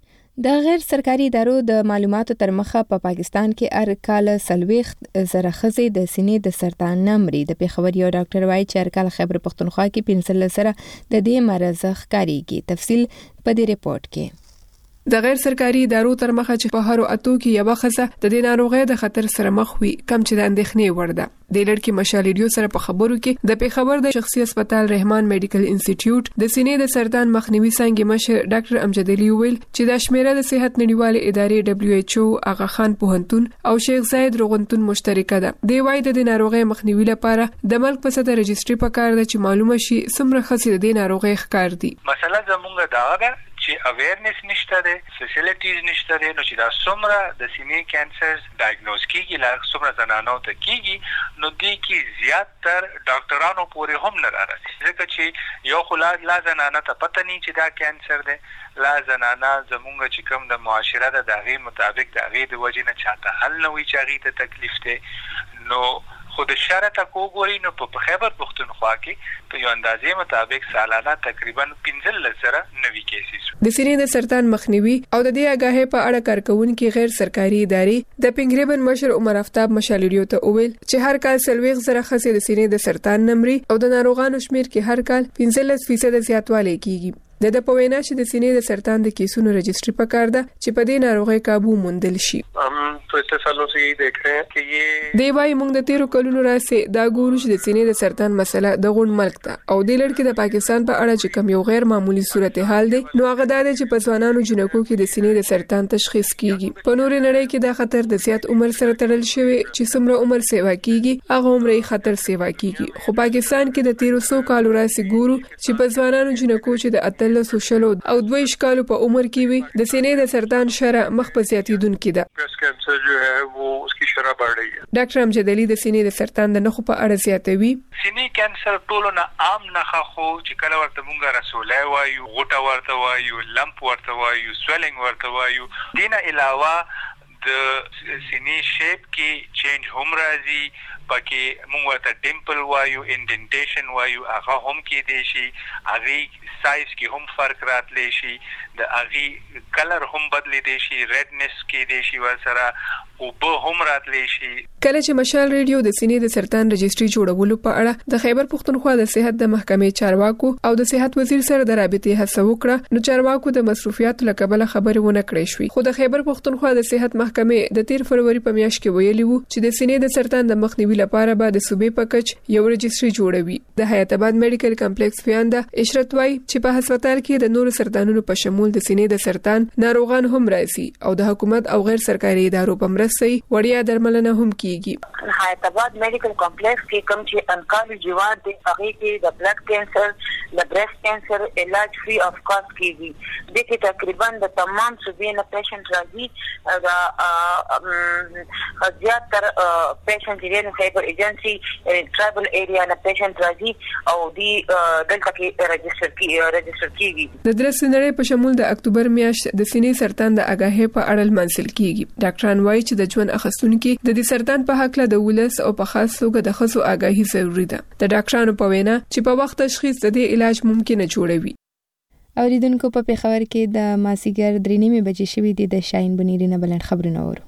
A: د غیر سرکاري ادارو د معلوماتو تر مخه په پا پاکستان کې هر کال سلويخت زره ښځې د سینې د سرطان نه مري. د پیښور یو ډاکټر وایي چې هر کال خیبر پښتونخوا کې پنځلس سره د دې مرض ښکاریږي. تفصیل په دې ریپورت کې.
X: د غیر سرکاري ادارو تر مخه چې په هر اتو کې یو خزه د دې ناروغۍ د خطر سره مخ وي کم چې د اندېښنې وړ ده. د لړکی مشالېډیو سره په خبرو کې د پیښور د شخصي هسپتال رحمان میډیکل انسټیټیوټ د سینې د سرطان مخنیوي څنګه مشر ډاکټر امجد علي ویل چې د شمیره د صحت نړیوال ادارې دبليو ایچ او اغا خان پوهنتون او شیخ زاید روغتون مشترکه ده. د وای د ناروغۍ مخنیوي لپاره د ملک په سطح رجستري پکار ده چې معلومه شي څومره خسي د ناروغۍ ښکار دي.
H: مسله زمونږ دا ده چې اویرنس نشته ده، فیسیلیټیز نشته ده، نو چې دا څومره د سینې کانسر ډایګنوز کیږي لا څومره زنانو ته کیږي نو دې کې زیات تر ډاکټرانو پورې هم نه راځي. ځکه چې یو خلاص لا زنانه ته پته نه چې دا کانسر ده، لا زنانه زمونږ چې کوم د معاشره د دغه مطابق دغه د وجې نه چاته حل نه وي چې هغه ته تکلیف ده. نو خود شرط کو ګوري نو په خیبر پښتونخوا کې په یو اندازې مطابق سالانه تقریبا پنځلس زره نوي کیسز.
X: د سینې د سرطان مخنیوي او د دې آگاهۍ په اړه کارکونکو غیر سرکاري ادارې د پنګریبن مشر عمر آفتاب مشالېډیو ته وویل چې هر کال سلويغ زره خسي د سینې د سرطان نمرې او د ناروغانو شمیر کې هر کال پنځلس فیصد زیاتوالی کیږي. د د پوینا چې د سینې د سرطان د کیسونو رجستري پکار ده چې په دې ناروغي काबू موندل شي.
Y: हम तो इतने सालों से यही देख रहे हैं कि ये
X: دی وايي موږ د تیرو کلونو راځي دا ګورو چې د سینې د سرطان مسله د غون ملک ته او د لړکی د پاکستان په اړه چې کوم یو غیر معمولی صورتحال دی نو هغه دا چې په ځوانانو جنکو کې د سینې د سرطان تشخیص کیږي. په نوري نړۍ کې دا خطر د زیات عمر سره تړل شوی چې څومره عمر سیوا کیږي هغه عمر خطر سیوا کیږي. خو پاکستان کې د تیرو سو کالو راځي ګورو چې په ځوانانو جنکو چې د اتلس شلو او دوه کالو په عمر کې وي د سینې د سرطان شرح مخ په زیاتیدونکو ده.
Y: ब्रेस्ट कैंसर जो है वो उसकी शरह बढ़ रही है.
X: ډاکټر امجد علي د سینې د سرطان د نخو په اړه زیاتوي.
H: سینې کانسر ټولو نه عام نخه خو چې کله ورته مونږه رسولای وایو غوټه ورته وایو لمپ ورته وایو سویلینګ ورته وایو. دینه علاوه د سینې شیپ کې چینج هم راځي، پکې موږ ورته ډیمپل وایو انډنټیشن وایو هغه هم کې دی شي هغه سایز کې هم فرق راتلی شي د هغه کلر هم بدلی دی شي ریډنس کې دی شي ورسره او به هم راتلی شي.
X: کله چې مشال ریډیو د سینې د سرطان رجستري جوړولو په اړه د خیبر پښتونخوا د صحت د محکمې چارواکو او د صحت وزیر سره د رابطې هڅه وکړه، نو چارواکو د مصروفیاتو له کبله خبرې ونه کړې شوې. خو د خیبر پښتونخوا د صحت محکمې د تیر فروری په میاشت کې ویلي وو چې د سینې د سرطان د مخنیوي لپاره به د صوبې په کچ یو رجستري جوړوي. د حیات آباد میډیکل کمپلیکس پیانده اشرت وای چې په هسپتال کې د نورو سرطانونو په شمول د سینې د سرطان ناروغان هم راځي او د حکومت او غیر سرکاري ادارو په مرسته وړیا درملنه هم کیږي.
C: حیات آباد میډیکل کمپلیکس کې کوم چې انکالوجي وارډ دی هغه کې د بلډ کینسر د بریسټ کینسر علاج فری اف کاسټ کیږي. د کې تقریبا د تمام صوبې نه پیشنټ راځي او زیات تر پیشنټ یې خیبر ایجنسی ټرایبل ایریا نه پیشنټ راځي او دی دلته کې رجستر کی رجستر کیږي.
X: د درس نړۍ په شمول د اکتوبر میاشت د سینې سرطان د اگاهي په اړه منسل کیږي. ډاکټران وایي چې د ژوند اخستونکو د دې سرطان په حق له د ولس او په خاص توګه د خصو آگاهي ضروری ده. د ډاکټرانو په وینا چې په وخت تشخیص د دې علاج ممکن جوړوي.
A: اوریدونکو په پیښور کې د ماسیګر درې نیمه بجې شوې دي. د شاین بنيري نه بلند خبرونه ورو.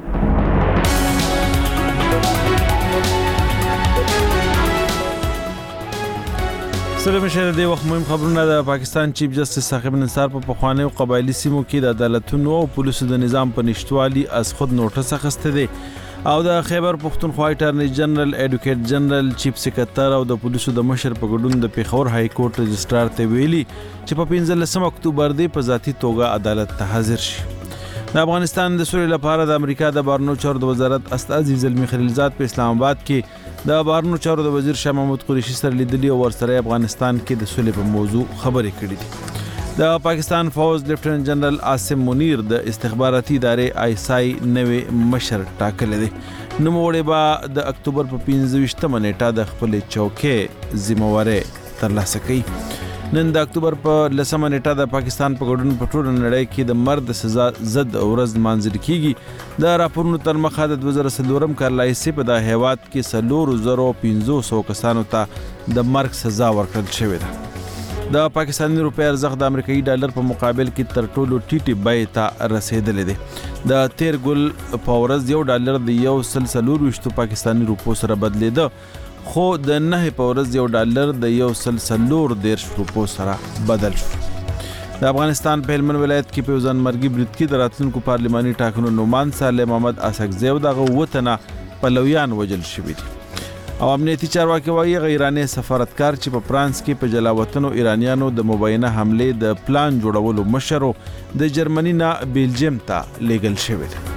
B: سره مشه د وخت مهم خبرونه د پاکستان چیف جسټس ثاقب نثار په پخوانی او قبایلی سیمو کې د عدالتونو او پولیسو د نظام په نشټوالي از خود نوټس اخیسته دي او د خیبر پښتونخوا اټارنی جنرال ایډوکیټ جنرال چیف سکرټر او د پولیسو د مشر په ګډون د پیښور های کورټ رجسترار ته ویلي چې په پنځلسم اکتوبر دی په ذاتی توګه عدالت ته حاضر شي. د افغانستان د سولې لپاره د امریکا د بهرنیو چارو د وزارت استاذ زلمی خلیلزاد په اسلام آباد کې د بهرنیو چارو د وزیر شاه محمود قریشي سره لیدلي او ورسره افغانستان کې د سولې په موضوع خبرې کړې دي. د پاکستان فوز لیفټننټ جنرال عاصم منیر د استخباراتي ادارې آی اس آی نوې مشر ټاکل دي. نوموړی به د اکتوبر په پنځه ویشتمه نیټه د خپل چوکۍ ذمہواری ترلاسه کوي. نن د اکتوبر په لسمه نیټه د پاکستان په ګډون په ټوله نړۍ کې د مرد سزا ضد ورځ مانځل کیږي. د راپورونو تر مخه د دوه زره څلورم کال لایسي په د هیواد کې سلور زرو پنځوس سو کسانو ته د مرګ سزا ورکړل شوې ده. د پاکستاني روپی ارزښت د امریکایي ډالر په مقابل کې تر ټولو ټیټي بیې ته رسیدلی دی. د تیر ګل په ورځ یو ډالر د یو سل څلور ویشتو پاکستاني روپو سره بدلیده، خو د نه په ورځ یو ډالر د یو سل څلور دیرش روپو سره بدل شو. د افغانستان په هلمند ولایت کې په ځانمرګي برید کې د راتلونکو پارلماني ټاکنو نومان صالح محمد اسحقزی او دغه وطنه پلویان وجل شوي دي. او امنیتي چارواکي وایي غیراني سفارتکار چې په فرانس کې په جلاوطنو ایرانیانو د مبینه حملې د پلان جوړولو مشر د جرمني نه بیلجیم ته لیږل شوی دی.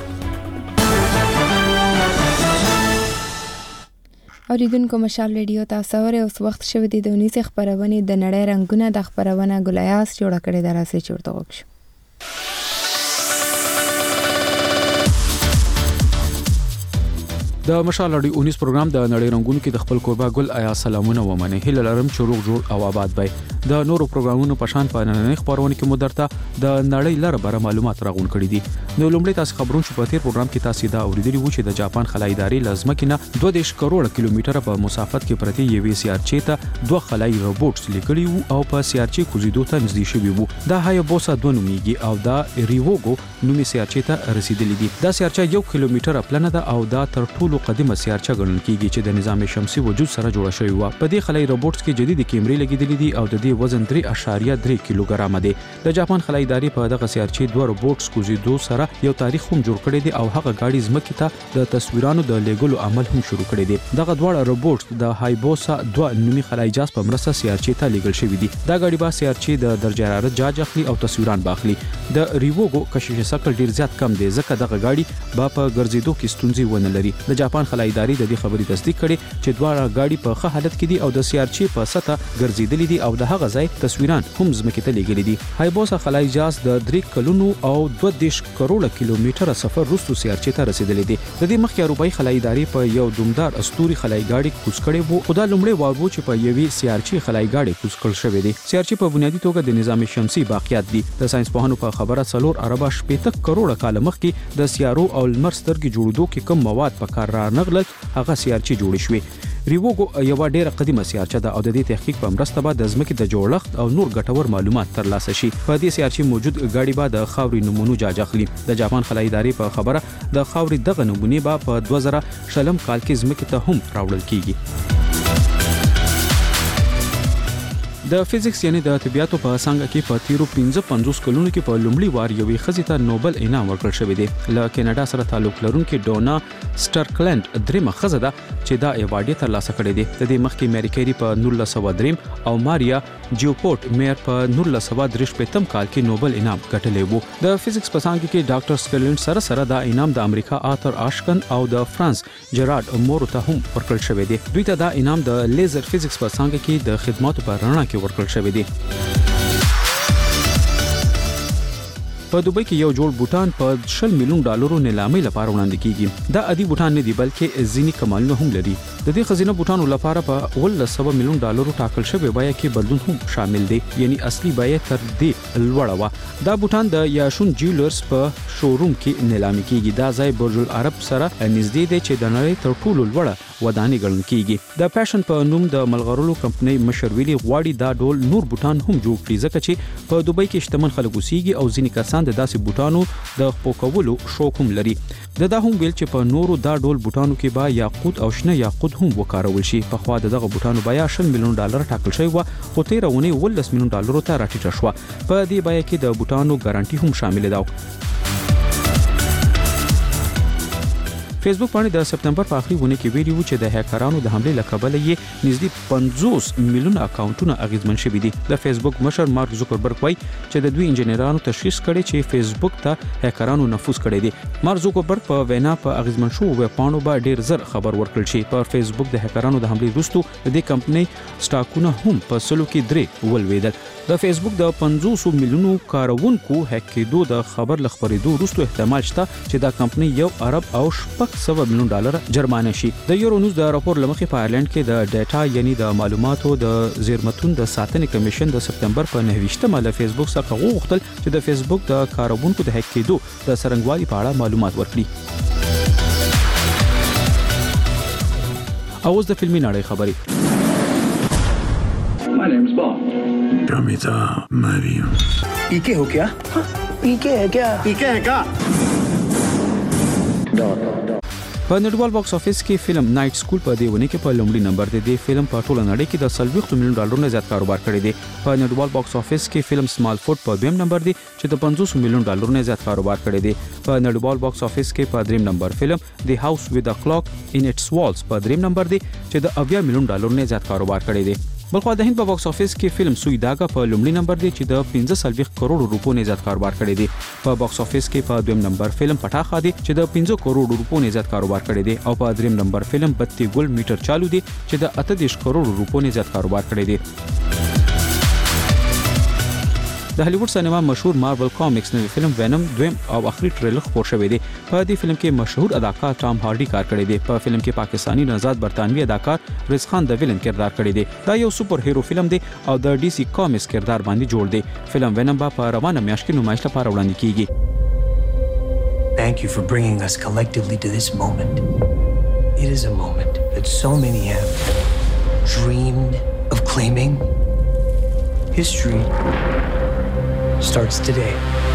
A: اوریدونکو مشال ریډیو تاسو اورئ اوس وخت شوی دی د اونیس خبرونه د نړۍ رنگونه د خبرونه ګلیاس جوړ کړي دراسه چورته وکړو.
D: د مشال اړي اونیس پروګرام د نړۍ رنگونو کې د خپل کوربا ګل آیا سلامونه ومنه هله لرم چې روغ جوړ او آباد وي. د نورو پروګرامونو په شان په نننۍ خبرونه کې مدرته د نړۍ لپاره بره معلومات راغون کړي دي. نو لومړی تاسو خبرونه چې په تیر پروګرام کې تاسو دا اوریدلی وو چې د جاپان خلای ادارې لازمه کې نه دوه دیش کروڑ کیلومتره په مسافت کې پرتی یوې سیارچې ته دوه خلای روبوټس لیکلي وو او په سیارچې کوزیدو ته نږدې شوي وو. دا هایبوسا دوه نومیږي او دا ریووګو نومي سیارچې ته رسیدلې دي. دا سیارچه یو کیلومتره پلنه ده او دا تر ټولو قدیمه سیارچه ګڼل کیږي چې د نظام شمسي وجود سره جوړه شوې و. په دې خلای روبوټس کې جديد کیمرې لګیدلې دي او د دې وزن درې اعشاریه درې کیلوګرام دی. د جاپان خلای ادارې په دغه سیارچې دوه روبوټس کوزیدو سره یو تاریخ هم جوړ کړی دی او هغه گاډي زمکې ته د تصویرانو د لیګلو عمل هم شروع کړی دی. دغه دواړه روبوټس د هایبوسا دوه نومي خلای جاز په مرسته سیارچې ته لیږل شوی دي. دا گاډي به سیارچې د درجه حرارت جاج اخلي او تصویران باخلي. د ریووګو کشش شکل ډیر زیات کم دی ځکه دغه گاډي به په ګرځېدو کې ستونزې ونه لري. د جاپان خلای ادارې د دې خبرې تصدیق کړي چې دواړه گاډي په ښه حالت کې دي او د سیارچې په سطح ګرځېدلې دي او د هغه ځای تصویران هم زمکې ته لیږلي دي. هایبوسا خلای جاز د درې کلونو او دوه دیش کروڑه کیلومتره سفر وروسته سیارچې ته رسیدلې دي. د دې مخکې اروپایي خلای ادارې په یو دومدار استوري خلای گاډي کوز کړي وو خو دا لومړی وار وو چې په یوې سیارچې خلای گاډي کوز کړل شوی دی. سیارچې په بنیادی توګه د نظام شمسي باقیات دي. د ساينس پوهانو په خبره څلور اربع شپږ کروڑه کال مخکې د سیارو او لمر سترګې جوړېدو کې کم مواد په کار را نغلل هغه سیارچې جوړې شوې. ریوګو یو ډېر قدیمه سیارچه ده او د دې تحقیق په مرسته به د ځمکې د جوړښت او نور ګټور معلومات ترلاسه شي. په دې سیارچې موجود غاړي به د خاوري نمونو جاج اخلي. د جاپان خلایي ادارې په خبره د خاوري دغه نمونه به په دوه زره شلم کال کې ځمکې ته هم راوړل کیږي. د فزیکس یعنی د طبيعتو په څنګه کې په تیرو پنځه پنځوس کلونو کې په لومړي وار یوې ښځې ته نوبل انعام ورکړل شوی دی. له کینیډا سره تعلق لرونکي ډونا سټرکلند درېمه ښځه ده چې دا ایوارډ ترلاسه کړی دی. د دې مخکې مری کیری په نولس سوه درې او ماریا جیوپورټ میر په نولس سوه درې شپږم کال کې نوبل انعام ګټلی وو. د فزیکس په څنګه کې ډاکټر سکرلند سره سره دا انعام د امریکا آثر آشکن او د فرانس جراډ مورو ته هم ورکړل شوی دی. دوی ته دا انعام د لیزر فزیکس په څنګه کې د خدماتو په رڼا کې ورکړل شوی دی. په دوبۍ کې یو جوړ بوټان په شل میلیون ډالرو نیلامۍ لپاره وړاندې کیږي. دا عادي بوټان نه دي بلکې ځینی کمالونه هم لري. د دې خزینه بوټانو لپاره په ولس سوه میلیون ډالرو ټاکل شوی بیه کې بدلون هم شامل دی، یعنی اصلي بیه تر دې لوړه و. دا بوټان د یاشون جیولرز په شوروم کې نیلامي کیږي. دا ځای برج العرب سره نږدې دی چې د نړۍ تر ټولو لوړه ودانۍ ګڼل کیږي. د فیشن په نوم د ملغرولو کمپنۍ مشر ویلي غواړي دا ډول نور بوټان هم جوړ کړي ځکه چې په دوبۍ کې شتمن خلک اوسېږي او ځینې کسان د داسې بوټانو د خپو کولو شوق هم لري. د دا هم ویل چې په نورو دا ډول بوټانو کې با یاقوت او شنه یاقوت هم وکارول شي. په خوا دغه بوټانو بیه شل میلیون ډالر ټاکل شوی و خو تیر ونی ولس میلیون ډالر ته راټیټه شو. په دې بیه کې د بوټانو ګارانټي هم شامل ده. فیسبوک باندې د سپتمبر په اخري ونه کې ویلي و چې د هیکرانو د حمله لکبل یې نږدې پنځوس میلیون اکاونټونه اغیزمن شوي دي. د فیسبوک مشر مارک زوکربرګ وایي چې د دوی انجنیرانو تشخیص کړي چې فیسبوک ته هیکرانو نفوذ کړی دی. مارک زوکربرګ په وینا په اغیزمن شو ویب پاڼو به ډیر زر خبر ورکړل شي. په فیسبوک د هیکرانو د حمله وروسته د دې کمپنۍ سټاکونه هم په سلو کې درې ولویدل. د فیسبوک د پنځوس میلیونو کارونکو هک کېدو د خبر لخبرېدو وروسته احتمال شته چې دا کمپنۍ یو ارب او شپږ سوه میلیون ډالر جرمانه شي. د یورو نیوز د راپور لمخې په آیرلند کې د ډیټا یعنی د معلوماتو د زیرمتون د ساتنې کمیشن د سپتمبر په نهه ویشتمه له فیسبوک څخه غوښتل چې د فیسبوک د کارونکو د هک کېدو د څرنګوالي په اړه معلومات ورکړي. اوس د فلمي نړۍ خبري.
F: My name is Bob. Ramita, मैं भी हूँ. पीके हो क्या? पीके है क्या? पीके है क्या?
D: په نړیوال باکس افیس کې فلم نایټ سکول په دې ونه کې په لومړي نمبر دی. د فلم په ټوله نړۍ کې د سلويخت میلیون ډالر نه زیات کاروبار کړی دی. په نړیوال باکس افیس کې فلم سمال فوډ په دویم نمبر دی چې د پنځوس میلیون ډالر نه زیات کاروبار کړی دی. په نړیوال باکس افیس کې په دریم نمبر فلم دی هاوس وذ ا کلاک ان اټس والز په دریم نمبر دی چې د اویا میلیون ډالر نه زیات کاروبار کړی دی. بلخو د هند په باکس افیس کې فلم سوی داګه په لومړي نمبر دی چې د پنځه سلويخت کروڑ روپو نه زیات کاروبار کړی دی. په باکس افیس کې په دویم نمبر فلم پټاخا دی چې د پنځه کروڑ روپو نه زیات کاروبار کړی دی او په دریم نمبر فلم بتی ګل میټر چالو دی چې د اته دېرش کروڑ روپو نه زیات کاروبار کړی دی. د هالیوډ سینما مشهور مارول کامیکس نوی فلم وینم دویم او اخري ټریلر خپور شوی دی. په دې فلم کې مشهور اداکار ټام هارډي کار کړی دی. په فلم کې پاکستانی نژاد برتانوي اداکار رز خان د ویلن کردار کړی دی. دا یو سپر هیرو فلم دی او د ډي سي کامیکس کردار باندې جوړ دی. فلم وینم په روانه میاشت کې نمایش لپاره وړاندې کیږي.
F: Thank you for bringing us collectively to this moment. It is a moment that so many have dreamed of claiming. History starts today.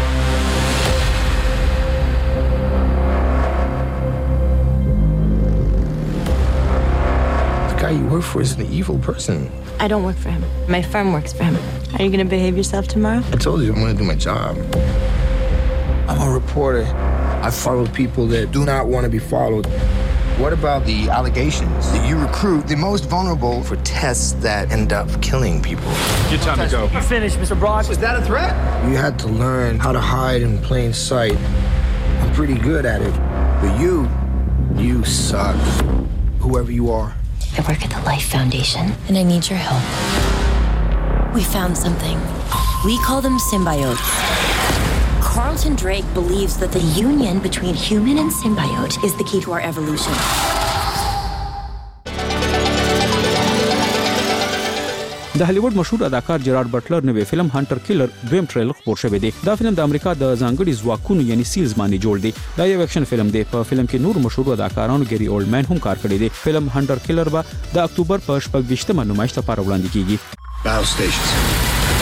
J: The guy you work for is an evil person.
K: I don't work for him. My firm works for him. Are you going to behave yourself tomorrow?
J: I told you I'm going to do my job. I'm a reporter. I follow people that do not want to be followed.
M: What about the allegations that you recruit the most vulnerable for tests that end up killing people?
J: Your time to go.
M: You finished, Mister Brock. Was that a threat?
J: You had to learn how to hide in plain sight. I'm pretty good at it. But you, you suck. Whoever you are.
K: I work at the Life Foundation, and I need your help. We found something. We call them symbiotes. Carlton Drake believes that the union between human and symbiote is the key to our evolution.
D: د هالیوډ مشهور اداکار جیرارډ بټلر نوې فلم هانټر کیلر دویم ټریلر خپور شوی دی. دا فلم د امریکا د ځانګړي ځواکونو یعنی سیلز باندې جوړ دی. دا یو اکشن فلم دی. په فلم کې نور مشهور اداکارانو ګری اولډمن هم کار کړی دی. فلم هانټر کیلر به د اکتوبر په شپږ ویشتمه نمایش لپاره وړاندې کیږي.
M: Battle stations.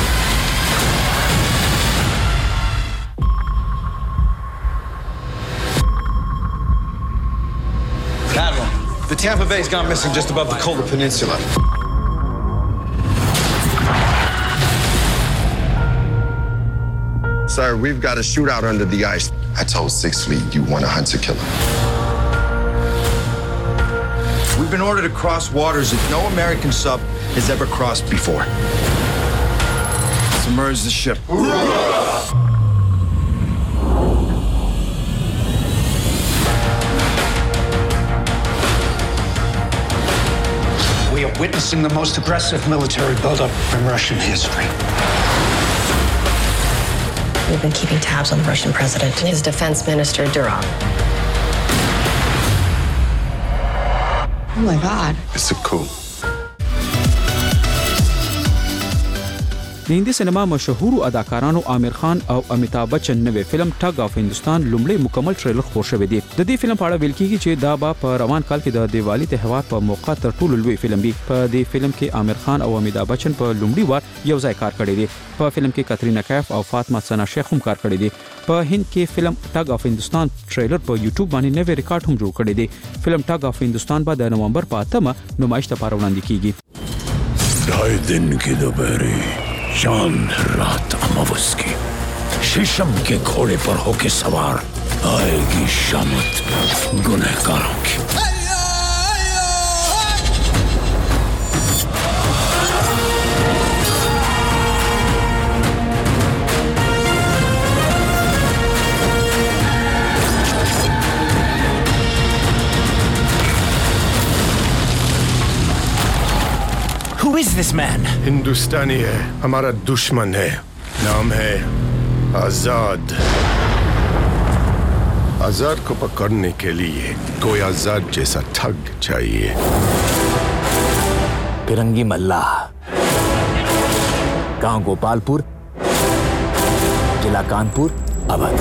G: The Tampa Bay's gone missing just above the Kola Peninsula.
M: Sir, we've got a shootout under the ice. I told Sixth Fleet you want a hunter-killer.
G: We've been ordered to cross waters that no American sub has ever crossed before. Submerge the ship.
J: We are witnessing the most aggressive military buildup in Russian history.
K: We've been keeping tabs on the Russian president and his defense minister, Durov. Oh my God.
M: It's a coup.
D: د هندي سینما مشهور اداکارانو عامر خان او امیتابھ بچن نوې فلم ټګ اف هندوستان لومړی مکمل ټریلر خپور شوی دی. د دې فلم په اړه ویل کیږي چې دا به په روان کال کې د دیوالی تهوار په موقع تر ټولو لوی فلم وي. په دې فلم کې عامر خان او امیتابھ بچن په لومړي وار یو ځای کار کړی دی. په فلم کې کاترینا کیف او فاطمه سنا شیخ هم کار کړی دی. په هند کې فلم ټګ اف هندوستان ټریلر په یوټیوب باندې نوې ریکارډ هم جوړ کړی دی. فلم ټګ اف هندوستان به د نومبر په اتمه نمایش لپاره وړاندې کیږي.
N: ढाई दिन की दोपहरी चांद रात अमावस की शीशम के घोड़े पर होके सवार आएगी शामत गुनहगारों की.
J: Who is this man?
M: हिंदुस्तानी है, हमारा दुश्मन है. नाम है आजाद. आजाद को पकड़ने के लिए कोई आजाद जैसा ठग चाहिए.
N: फिरंगी मल्ला, गांव गोपालपुर, जिला कानपुर, अवध.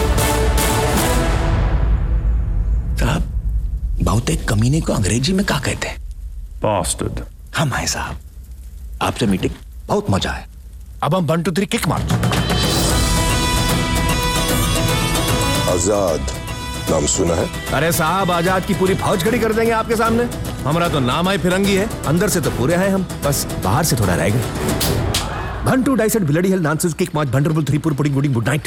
J: साहब, बहुतेक कमीने को अंग्रेजी में क्या कहते हैं?
N: Bastard.
J: हम हैं साहब, आपसे मीटिंग बहुत मजा है. अब हम वन टू थ्री किक मार.
M: आजाद नाम सुना है?
O: अरे साहब, आजाद की पूरी फौज खड़ी कर देंगे आपके सामने. हमारा तो नाम है फिरंगी है, अंदर से तो पूरे हैं हम, बस बाहर से थोड़ा रह गए. वन टू डाइसेट bloody hell nonsense quick march wonderful three पुर पुडिंग गुडिंग गुड नाइट.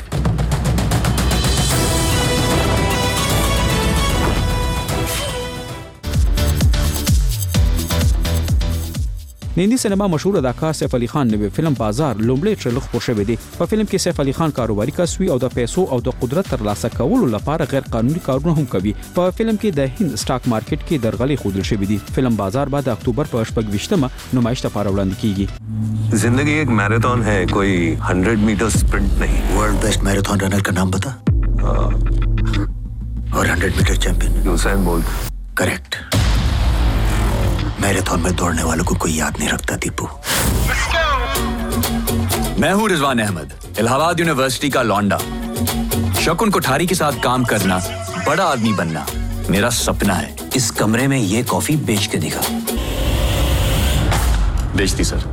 D: د هندي سینما مشهور اداکار سیف علي خان نوې فلم بازار لومړی ټریلر خپور شوی دی. په فلم کې سیف علي خان کاروباري کس وي او د پیسو او د قدرت ترلاسه کولو لپاره غیر قانوني کارونه هم کوي. په فلم کې د هند سٹاک مارکیټ کې درغلي خوندل شوی دی. فلم بازار بعد اکتوبر په شپږ ویشتمه نمایش لپاره وړاندې کیږي.
P: जिंदगी एक मैराथन है, कोई हंड्रेड मीटर स्प्रिंट नहीं.
J: वर्ल्ड बेस्ट मैराथन रनर का नाम बता. और hundred metre champion
P: Usain Bolt.
J: Correct. Marathon में दौड़ने वालों को कोई याद नहीं रखता दीपू.
Q: मैं हूँ रिजवान अहमद, इलाहाबाद यूनिवर्सिटी का लौंडा. शकुन कोठारी के साथ काम करना, बड़ा आदमी बनना मेरा सपना है.
J: इस कमरे में ये कॉफी बेच के दिखा.
Q: बेचती सर.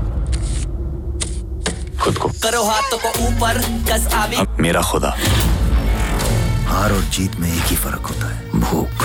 Q: खुद को
Z: करो हाथों को ऊपर, कस आवी.
Q: मेरा खुदा.
J: हार और जीत में एक ही फर्क होता है, भूख.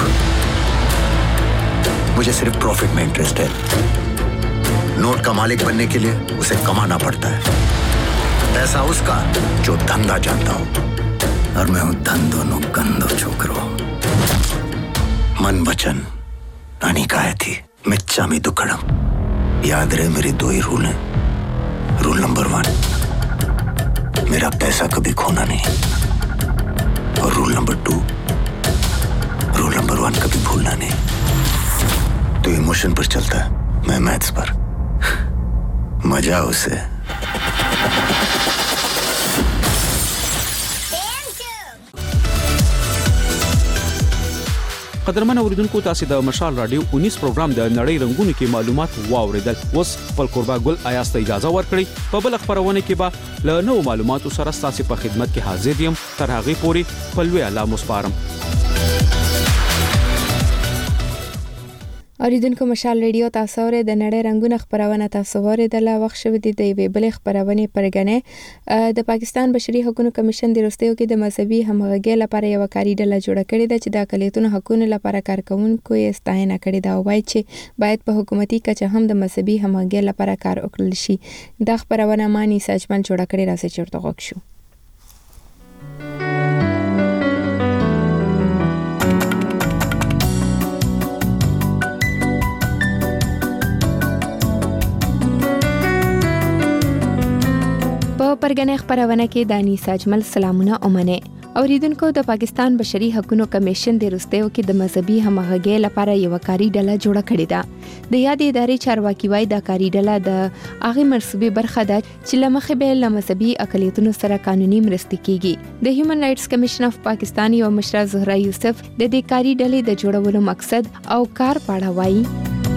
J: मुझे सिर्फ प्रॉफिट में इंटरेस्ट है. नोट का मालिक बनने के लिए उसे कमाना पड़ता है. पैसा उसका जो धंधा जानता हूं, और मैं हूं धंधों गंदो छोकरो. मन वचन नानी कहा थी, मिच्चा में दुखड़म. याद रहे मेरे दो ही रूल हैं. रूल नंबर वन, मेरा पैसा कभी खोना नहीं. और rule number two, rule number one कभी भूलना नहीं. तो इमोशन पर चलता है, मैं मैथ्स पर. मजा उसे.
D: قدرمن اوریدونکو تاسو د مشال رادیو انیس پروګرام د نړۍ رنگونو کې معلومات واوریدل. اوس خپل قربا ګل آیاز ته اجازه ورکړي. په بل خبرونه کې به له نوو معلوماتو سره تاسو په خدمت کې حاضر یم. تر هغه پورې خپل وی الله مسپارم.
A: اوریدونکو مشال ریډیو تاسو ور د نړۍ رنگونه خبرونه تاسو ور د لا وخت شوه د وی بل خبرونه پرګنه د پاکستان بشري حقوقو کمیشن د روستیو کې د مذهبي همغږي لپاره یو کاری ډله جوړه کړې ده چې د اقلیتونو حقوقو لپاره کارکونکو یې ستاینه کړې ده او وايي چې باید په حکومتي کچه هم د مذهبي همغږي لپاره کار وکړل شي. د خبرونه مانی سجمل جوړه کړې راځي چیرته غوښ شو. په پرګنې خبرونه کې دانی ساجمل سلامونه اومنه. اوریدونکو د پاکستان بشري حقوقو کمیشن د روستیو کې د مذهبي همغږي لپاره یو کاری ډله جوړه کړې ده. د یاد ادارې چارواکي وایي د کاری ډله د هغه مرسوبي برخه ده چې لمخې به له مذهبي اقلیتونو سره قانوني مرستې کیږي. د هیومن رائټس کمیشن اف پاکستان یو مشره زهرا یوسف د دې کاری ډلې د جوړولو مقصد او کار پاړه وایي.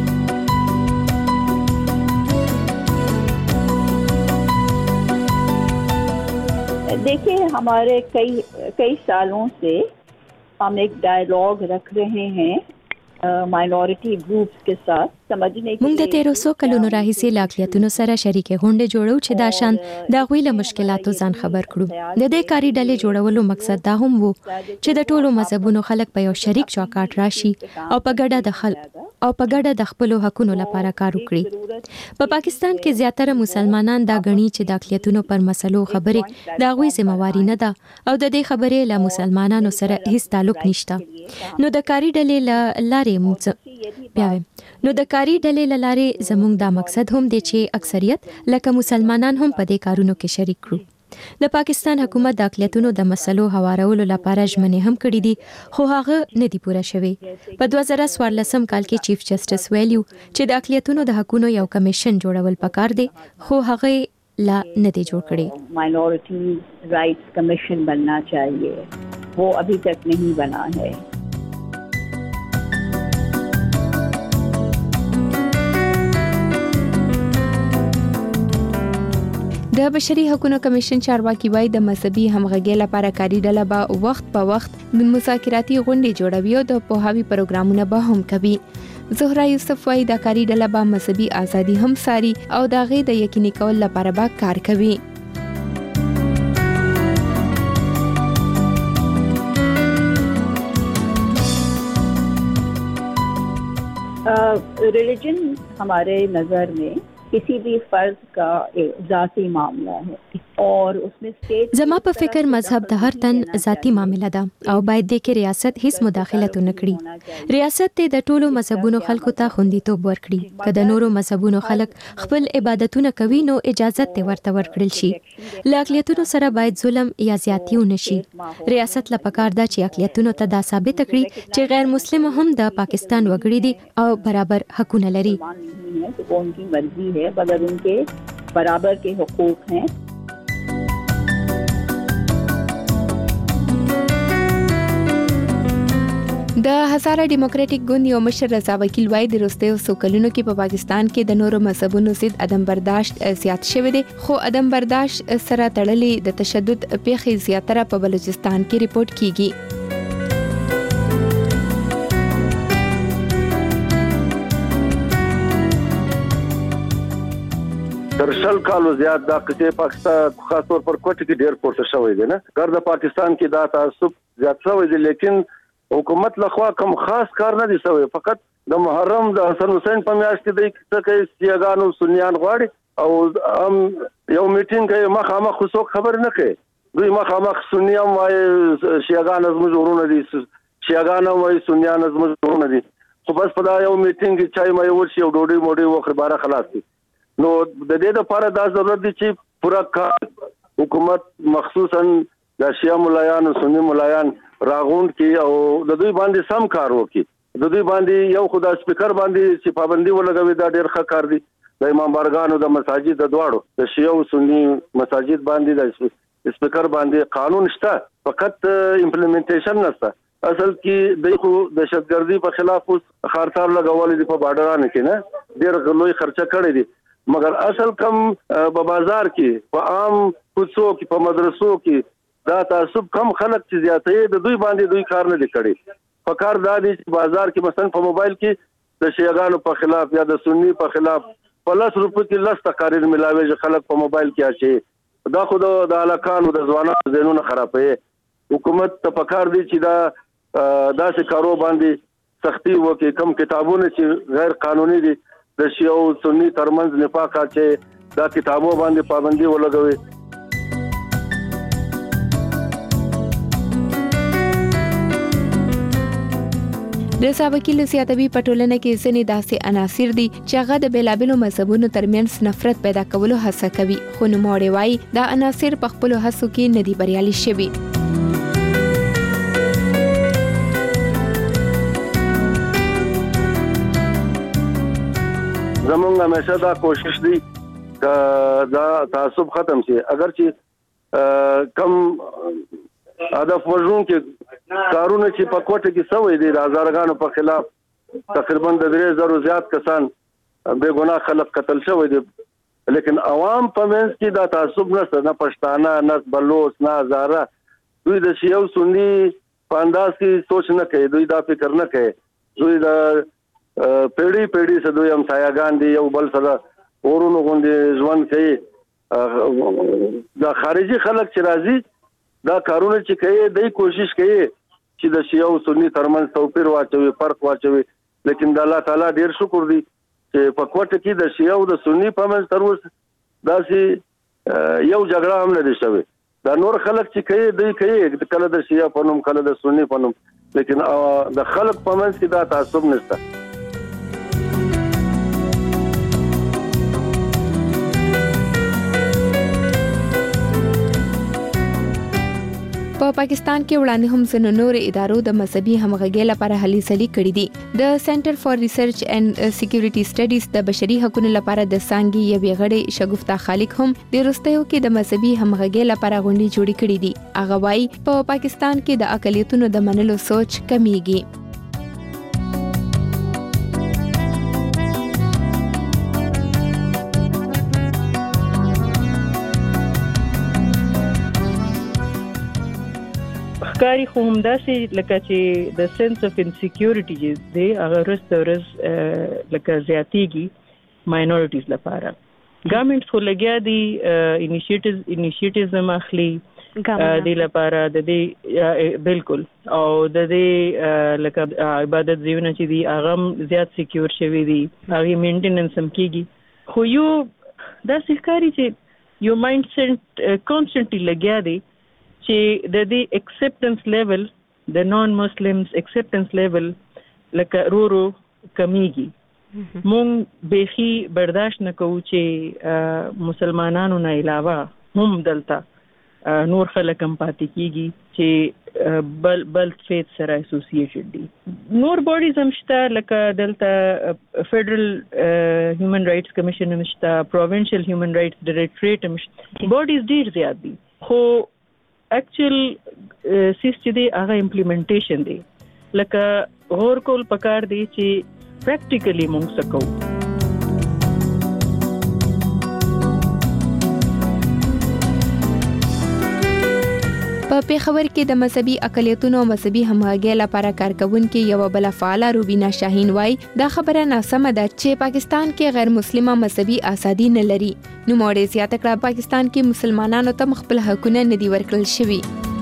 E: देखिए, हमारे कई कई सालों से हम एक डायलॉग रख रहे हैं माइनॉरिटी ग्रुप्स के साथ समझने के
L: موږ د تیرو سو کلونو راهیسې لاقلیتونو سره شریکه غونډې جوړو چې دا شان د غویله مشکلاتو ځان خبر کړو. د دې کاری ډلې جوړولو مقصد دا هم وو چې د ټولو مذهبونو خلک په یو شریک چوکاټ راشي او په ګډه د خلک او په ګډه د خپل حقوقو لپاره کار وکړي. په پاکستان کې زیاتره مسلمانان دا غني چې د اقلیتونو پر مسلو خبرې دا غوي ذمہواری نه ده او د دې خبرې له مسلمانانو سره هیڅ تعلق نشته. نو د کاری ډلې لارې موږ بیا نو د کاری ډلې لارې زموږ دا مقصد هم دی چې اکثریت لکه مسلمانان هم په دې کارونو کې شریک کړو. د پاکستان حکومت د اقلیتونو د مسلو هوارولو لپاره ژمنې هم کړې دي خو هغه نه دی پوره شوی. په دوه زره څوارلسم کال کې چیف جسټس ویلیو چې د اقلیتونو د حقوقو یو کمیشن جوړول پکار دی خو هغه لا نه دی جوړ کړی.
E: माइनॉरिटी राइट्स कमीशन बनना चाहिए, वो अभी तक नहीं बना है.
A: د بشري حقوقو کمیشن چارواکي وایي د مذهبي همغږي لپاره کاری ډله به وخت په وخت د مذاکراتي غونډې جوړوي او د پوهاوي پروګرامونه به هم کوي. زهرا یوسف وایي د کاری ډله به مذهبي ازادي هم ساري او د غي د یقیني کول لپاره به کار کوي.
E: रिलीजन हमारे नजर में किसी भी फर्द का एक ذاتی معاملہ है और उसमें स्टेट
L: زما په فکر مذهب د هر تن ذاتی معاملہ ده او باید د کې ریاست هیڅ مداخلت نه کړي. ریاست ته د ټولو مذهبونو خلکو ته خوندیتوب ورکړي. کله نورو مذهبونو خلک خپل عبادتونه کوي نو اجازه ته ورته ورکړل شي. لاقلیتونو سره باید ظلم یا زیاتی ونه شي. ریاست له پکار ده چې اقلیتونو ته دا ثابت کړي چې غیر مسلم هم د پاکستان وګړي دي او برابر حقوق لري.
E: वो उनकी मर्जी है मगर उनके बराबर के हुकूक हैं.
A: د هزاره ډیموکراټک ګوند یو مشر رضا وکیل وایي د وروستیو څو کلونو کې په پاکستان کې د نورو مذهبونو ضد عدم برداشت زیات شوی دی خو عدم برداشت سره تړلې د تشدد پیښې زیاتره په بلوچستان کې ریپورت کیږي.
I: تر شل کالو زیات دا قصې پاکستان خاص طور پر کوټ کې ډېر پورته شوی دی نه ګرد پاکستان کې دا تعصب زیات شوی دی لیکن حکومت لخوا کوم خاص کار نه دی شوی. فقط د محرم د حسن حسین په میاشت کې د څه کوي سیاګانو سنیان غواړي او هم یو میټینګ کوي مخامخ خو خبر نه کوي. دوی مخامخ سنیان وایي شیاګان زموږ ورونه دي شیاګان وایي سنیان زموږ ورونه دي خو بس په دا یو میټینګ کې چای مې ورشي او ډوډۍ موډۍ وخت باره خلاص دي. نو د دې لپاره دا ضرورت دی چې پورا کار حکومت مخصوصا د شیعه ملایان او سنی ملایان راغوند کی او د دوی باندې سم کار وکړي. د دوی باندې یو خدا سپیکر باندې چې پابندي ولګوي دا ډېر ښه کار دی. د امام بارګانو د مساجد د دواړو د شیعه او سنی مساجد باندې د سپیکر باندې قانون شته فقط امپلیمنټیشن نشته. اصل کې دغه دهشتګردي په خلاف اوس خارتار لګولې دي په بارډرانو کې نه ډېر لوی خرچه کړې دي مګر اصل کم په بازار کې په عام کوڅو کې په مدرسو کې دا تعصب کم خلک چې زیاتې د دوی باندې دوی کار نه کړي په کار د دې بازار کې مثلا په موبایل کې د شیعاګانو په خلاف یا د سنی په خلاف په لاس روپو کې لاس تقاریر ملاوي چې خلک په موبایل کې اچي دا خو د علاقانو د ځوانانو ذهنونه خرابوي حکومت ته پکار دي چې دا داسې کارو باندې سختي وکړي کم کتابونه چې غیر قانوني دي د شیعو سنی ترمنځ نفاق اچي دا کتابو باندې پابندي ولګوي
A: د ساوکیلو سیاتوي پټولنه کې ځینې داسې عناصر دي چې هغه د بیلابیلو مذهبونو ترمنځ نفرت پیدا کولو هڅه کوي خو نوموړی وایي دا عناصر په خپلو هڅو کې نه دي بریالي شوي
I: زمونږ همیشه دا کوشش دی چې دا تعصب ختم شي اگر چې کم هدف وژون کې کارونه چې په کوټه کې سوي دي د هزارګانو په خلاف تقریبا د درې زرو زیات کسان بے ګناه خلک قتل شوی دي لیکن عوام په منځ کې دا تعصب نشته نه پښتانه نه بلوچ نه هزاره دوی د شیعو سنی په انداز کې سوچ نه کوي دوی دا فکر نه کوي دوی دا پیړی پیړی سره دوی هم سایاګان دي یو بل سره ورونو غوندي ژوند کوي دا خارجي خلک چې راځي دا کارونه چې کوي دوی کوشش کوي چې د شیعو سنی ترمنځ توپیر واچوي فرق واچوي لیکن د الله تعالی ډیر شکر دی چې په کوټه کې د شیعو د سنی په منځ تر اوسه داسې یو جګړه هم نه دي شوی دا نور خلک چې کوي دوی کوي کله د شیعه په نوم کله د سنی په نوم لیکن د خلک په منځ کې دا تعصب نشته
A: په پاکستان کې وړاندې هم څنو نور ادارو د مذهبي همغږي لپاره هلي ځلي کړې دي د سنټر فار ریسرچ اینڈ سکیورټي سټډیز د بشري حقوقو لپاره د سانګي یوې غړي شګفتا خالق هم د روستیو کې د مذهبي همغږي لپاره غونډې جوړې کړې دي هغه وايي په پاکستان کې د اقلیتونو د منلو سوچ کمیږي
R: کاری خو هم داسې لکه چې د سنس اف انسیکیورټي دی هغه ورځ ورځ لکه زیاتېږي ماینورټیز لپاره ګورنمنت خو لګیا دي انیشیټیوز انیشیټیوز مخلي د لپاره د دې بالکل او د دې لکه عبادت ځایونه چې دي هغه زیات سکیور شوي دي هغه مینټیننس هم کیږي خو یو داسې کاری چې یو مایند سیټ کانستنټلی لګیا دی چې د دې اکسپټنس لیول د نان مسلمز اکسپټنس لیول لکه رورو کمیږي مونږ بهي برداشت نکوو چې مسلمانانو نه علاوه هم دلته نور خلک هم پاتې کیږي چې بل بل فیث سره اسوسییټډ دي نور باډیز هم شته لکه دلته فیډرل هیومن رائټس کمیشن هم شته پروینشل هیومن رائټس ډایریکټریټ هم شته باډیز ډیر زیات دي خو اکچوال سیس چې دی هغه امپلیمنټیشن دی لکه غور کول پکار دی چې پریکټیکلی مونږ سکو
A: په پیښور کې د مذهبي اقلیتونو مذهبي همغږي لپاره کارکونکو یو بل فعال روبینا شاهین وای دا خبره ناسمه ده چې پاکستان کې غیر مسلمه مذهبي ازادي نه لري نو موږ زیاته کړه پاکستان کې مسلمانانو ته خپل حقونه نه دی ورکړل شوی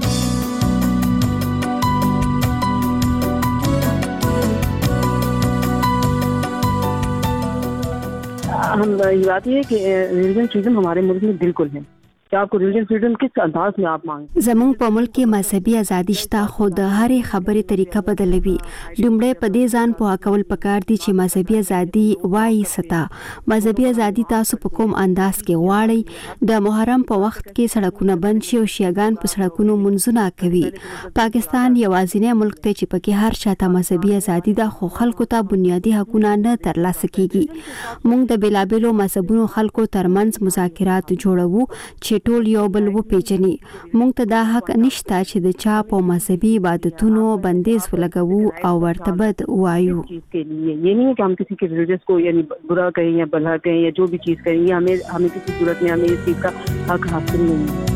S: हम ये बात ये है कि रिलीजन फ्रीडम हमारे मुल्क में बिल्कुल है कि आपको रिलीजन फ्रीडम किस अंदाज में आप मांगे
T: زموږ په ملک کې مذهبي ازادي شته خو د هرې خبرې طریقه بدلوي لومړی په دې ځان پوهه کول پکار دي چې مذهبي ازادي وایي ستا مذهبي ازادي تاسو په کوم انداز کې غواړئ د محرم په وخت کې سړکونه بند شي او شیعاګان په سړکونو منځونه کوي پاکستان یوازینی ملک دی چې پکې هر چاته مذهبي ازادي ده خو خلکو ته بنیادی حقوق نه ترلاسه کیږي موږ د بیلابیلو مذهبونو خلکو ترمنځ مذاکرات جوړوو چې چې ټول یو بل وپیژني. موږ ته دا حق نشته چې د چا په مذهبي عبادتونو بندیز ولګوو او ورته بد وایو.
S: ये नहीं है कि हम किसी के रिलीजियस को यानी बुरा कहें या भला कहें या जो भी चीज़ करें, ये हमें हमें किसी सूरत में हमें इस चीज़ का हक हासिल नहीं है.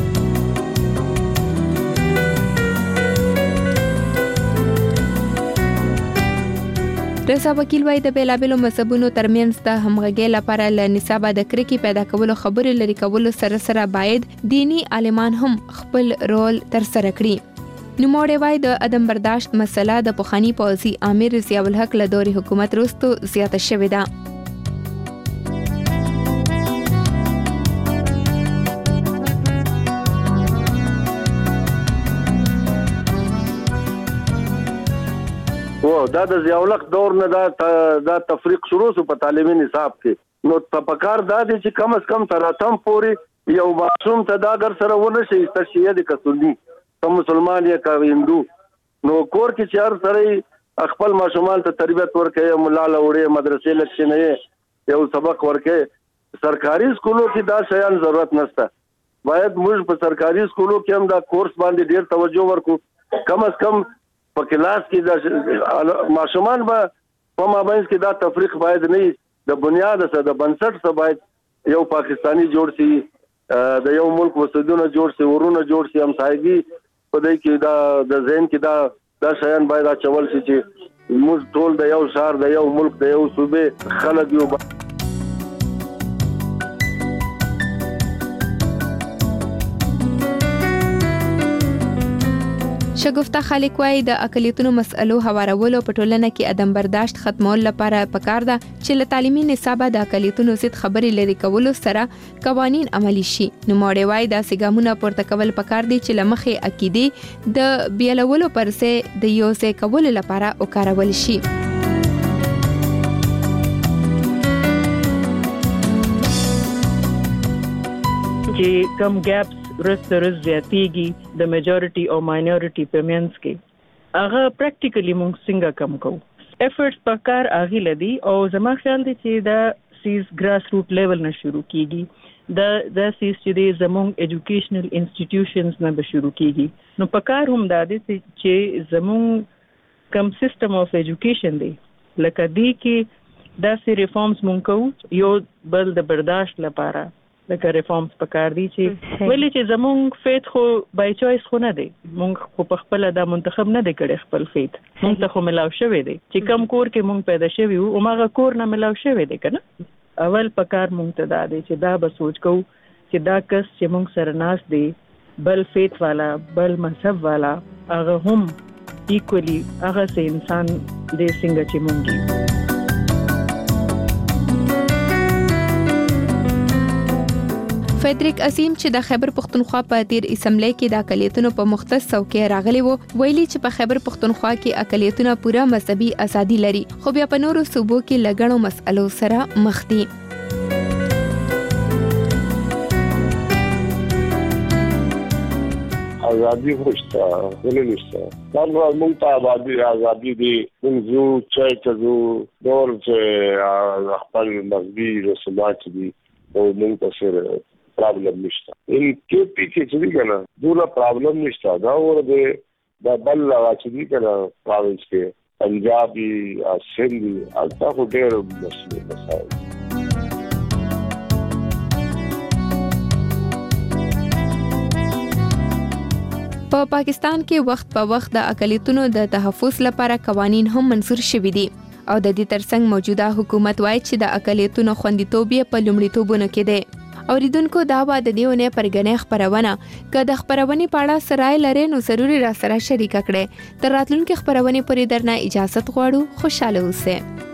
A: رسا وکیل وای د بیلابلو مذهبونو ترمنځ د همغږۍ لپاره ل نصابه د کرکې پیدا کولو خبرې لري کولو سره سره باید دینی عالمان هم خپل رول تر سره کړي. نوموړی وای د عدم برداشت مسله د پخواني پوځي امیر ضیاء الحق له دورې حکومت وروسته زیاته شوې ده.
I: او دا د ضیاء الحق دور نه دا دا تفریق شروع شو په تعلیمي نصاب کې. نو تفکر دا دي چې کم از کم تر اتم پورې یو معصوم ته دا ګر سره ونه شي تشیه د کسونی ته مسلمان یا کا هندو. نو کور کې چې هر سره خپل ماشومان ته تربیت ورکړي، مولا لوړې مدرسې لښنه یو سبق ورکړي. سرکاري سکولو کې دا شیان ضرورت نشته. باید موږ په سرکاري سکولو کې هم دا کورس باندې ډیر توجه ورکړو. کم از کم په کلاس کې دا ماشومان به په مابینځ کې دا تفریق باید نه د بنیاد سره د بنسټ سره باید یو پاکستانی جوړ شي، د یو ملک مسودونه جوړ شي، ورونه جوړ شي، همسایګي په دې کې دا د ذهن کې دا دا شیان باید اچول شي چې موږ ټول د یو شهر د یو ملک د یو صوبې خلک یو.
A: شګفتا خالق وای د اقلیتونو مسألو هوارولو په ټولنه کې عدم برداشت ختمول لپاره پکار ده چې له تعلیمي نصابه د اقلیتونو ضد خبرې لري کولو سره قوانین عملی شي. نو موړې وای دا سیګامونه پورته کول پکار دي چې لمخې عقیده د بیلولو پرسه د یو څه کول لپاره وکارول شي.
R: چې کم ګیپس رس رس زیاتیږي د میجورټي او ماینورټي په منځ کې هغه پریکټیکلی موږ څنګه کم کوو. ایفورټس په کار اغه لدی او زما خیال دی چې دا سیز ګراس روټ لیول نه شروع کیږي. دا د سیز چې د زموږ ایجوکیشنل انسټیټیوشنز نه به شروع کیږي. نو په کار هم دا دی چې زموږ کم سیستم اف ایجوکیشن دی لکه دی کې دا سي ریفارمز مونږ کوو یو بل د برداشت لپاره لکه ریفارمز پکار دي چې ویلي چې زمونږ فیت خو بای چويس خو نه دی. مونږ خو په خپل د منتخب نه دی کړی خپل فیت. مونږ ته خو ملاو شوی دی چې کم کور کې مونږ پیدا شوی او ماغه کور نه ملاو شوی دی کنه. اول پکار مونږ ته دا دی چې دا به سوچ کوو چې دا کس چې مونږ سره ناس دی بل فیت والا بل مذهب والا هغه هم ایکولی هغه سه انسان دی څنګه چې مونږ
A: فدریک اسیم چې د خیبر پختونخوا په تیر اسمبلی کې د اقلیتونو په مختص څوکۍ راغلی وو ویلي چې په خیبر پختونخوا کې اقلیتونه پوره مذهبي ازادي لري خو بیا په نورو صوبو کې لګڼو مسألو سره مخ دي.
C: آزادی خوشتا ولې نشته دا موږ ته آزادي آزادي دي موږ چې چې دور چې خپل مذهبي رسومات دي او موږ ته سره پرابلم نشته. ان کې پیچې چې دی کنه دوله پرابلم نشته. دا ورته دا بل لا چې دی کنه پروینس کې پنجابي سندي البته خو ډېر مسلې مسائل.
A: په پاکستان کې وخت په وخت د اقلیتونو د تحفظ لپاره قوانین هم منظور شوي دي او د دې ترڅنګ موجوده حکومت وایي چې د اقلیتونو خوندیتوب یې په لومړیتوبونو کې دی. اوریدونکو دا به د دیونه پرګنې خبرونه که د خبرونې په اړه سرای لري نو ضروري را سره شریک کړئ. تر راتلونکي خبرونه پورې درنه اجازه غواړو. خوشاله اوسئ.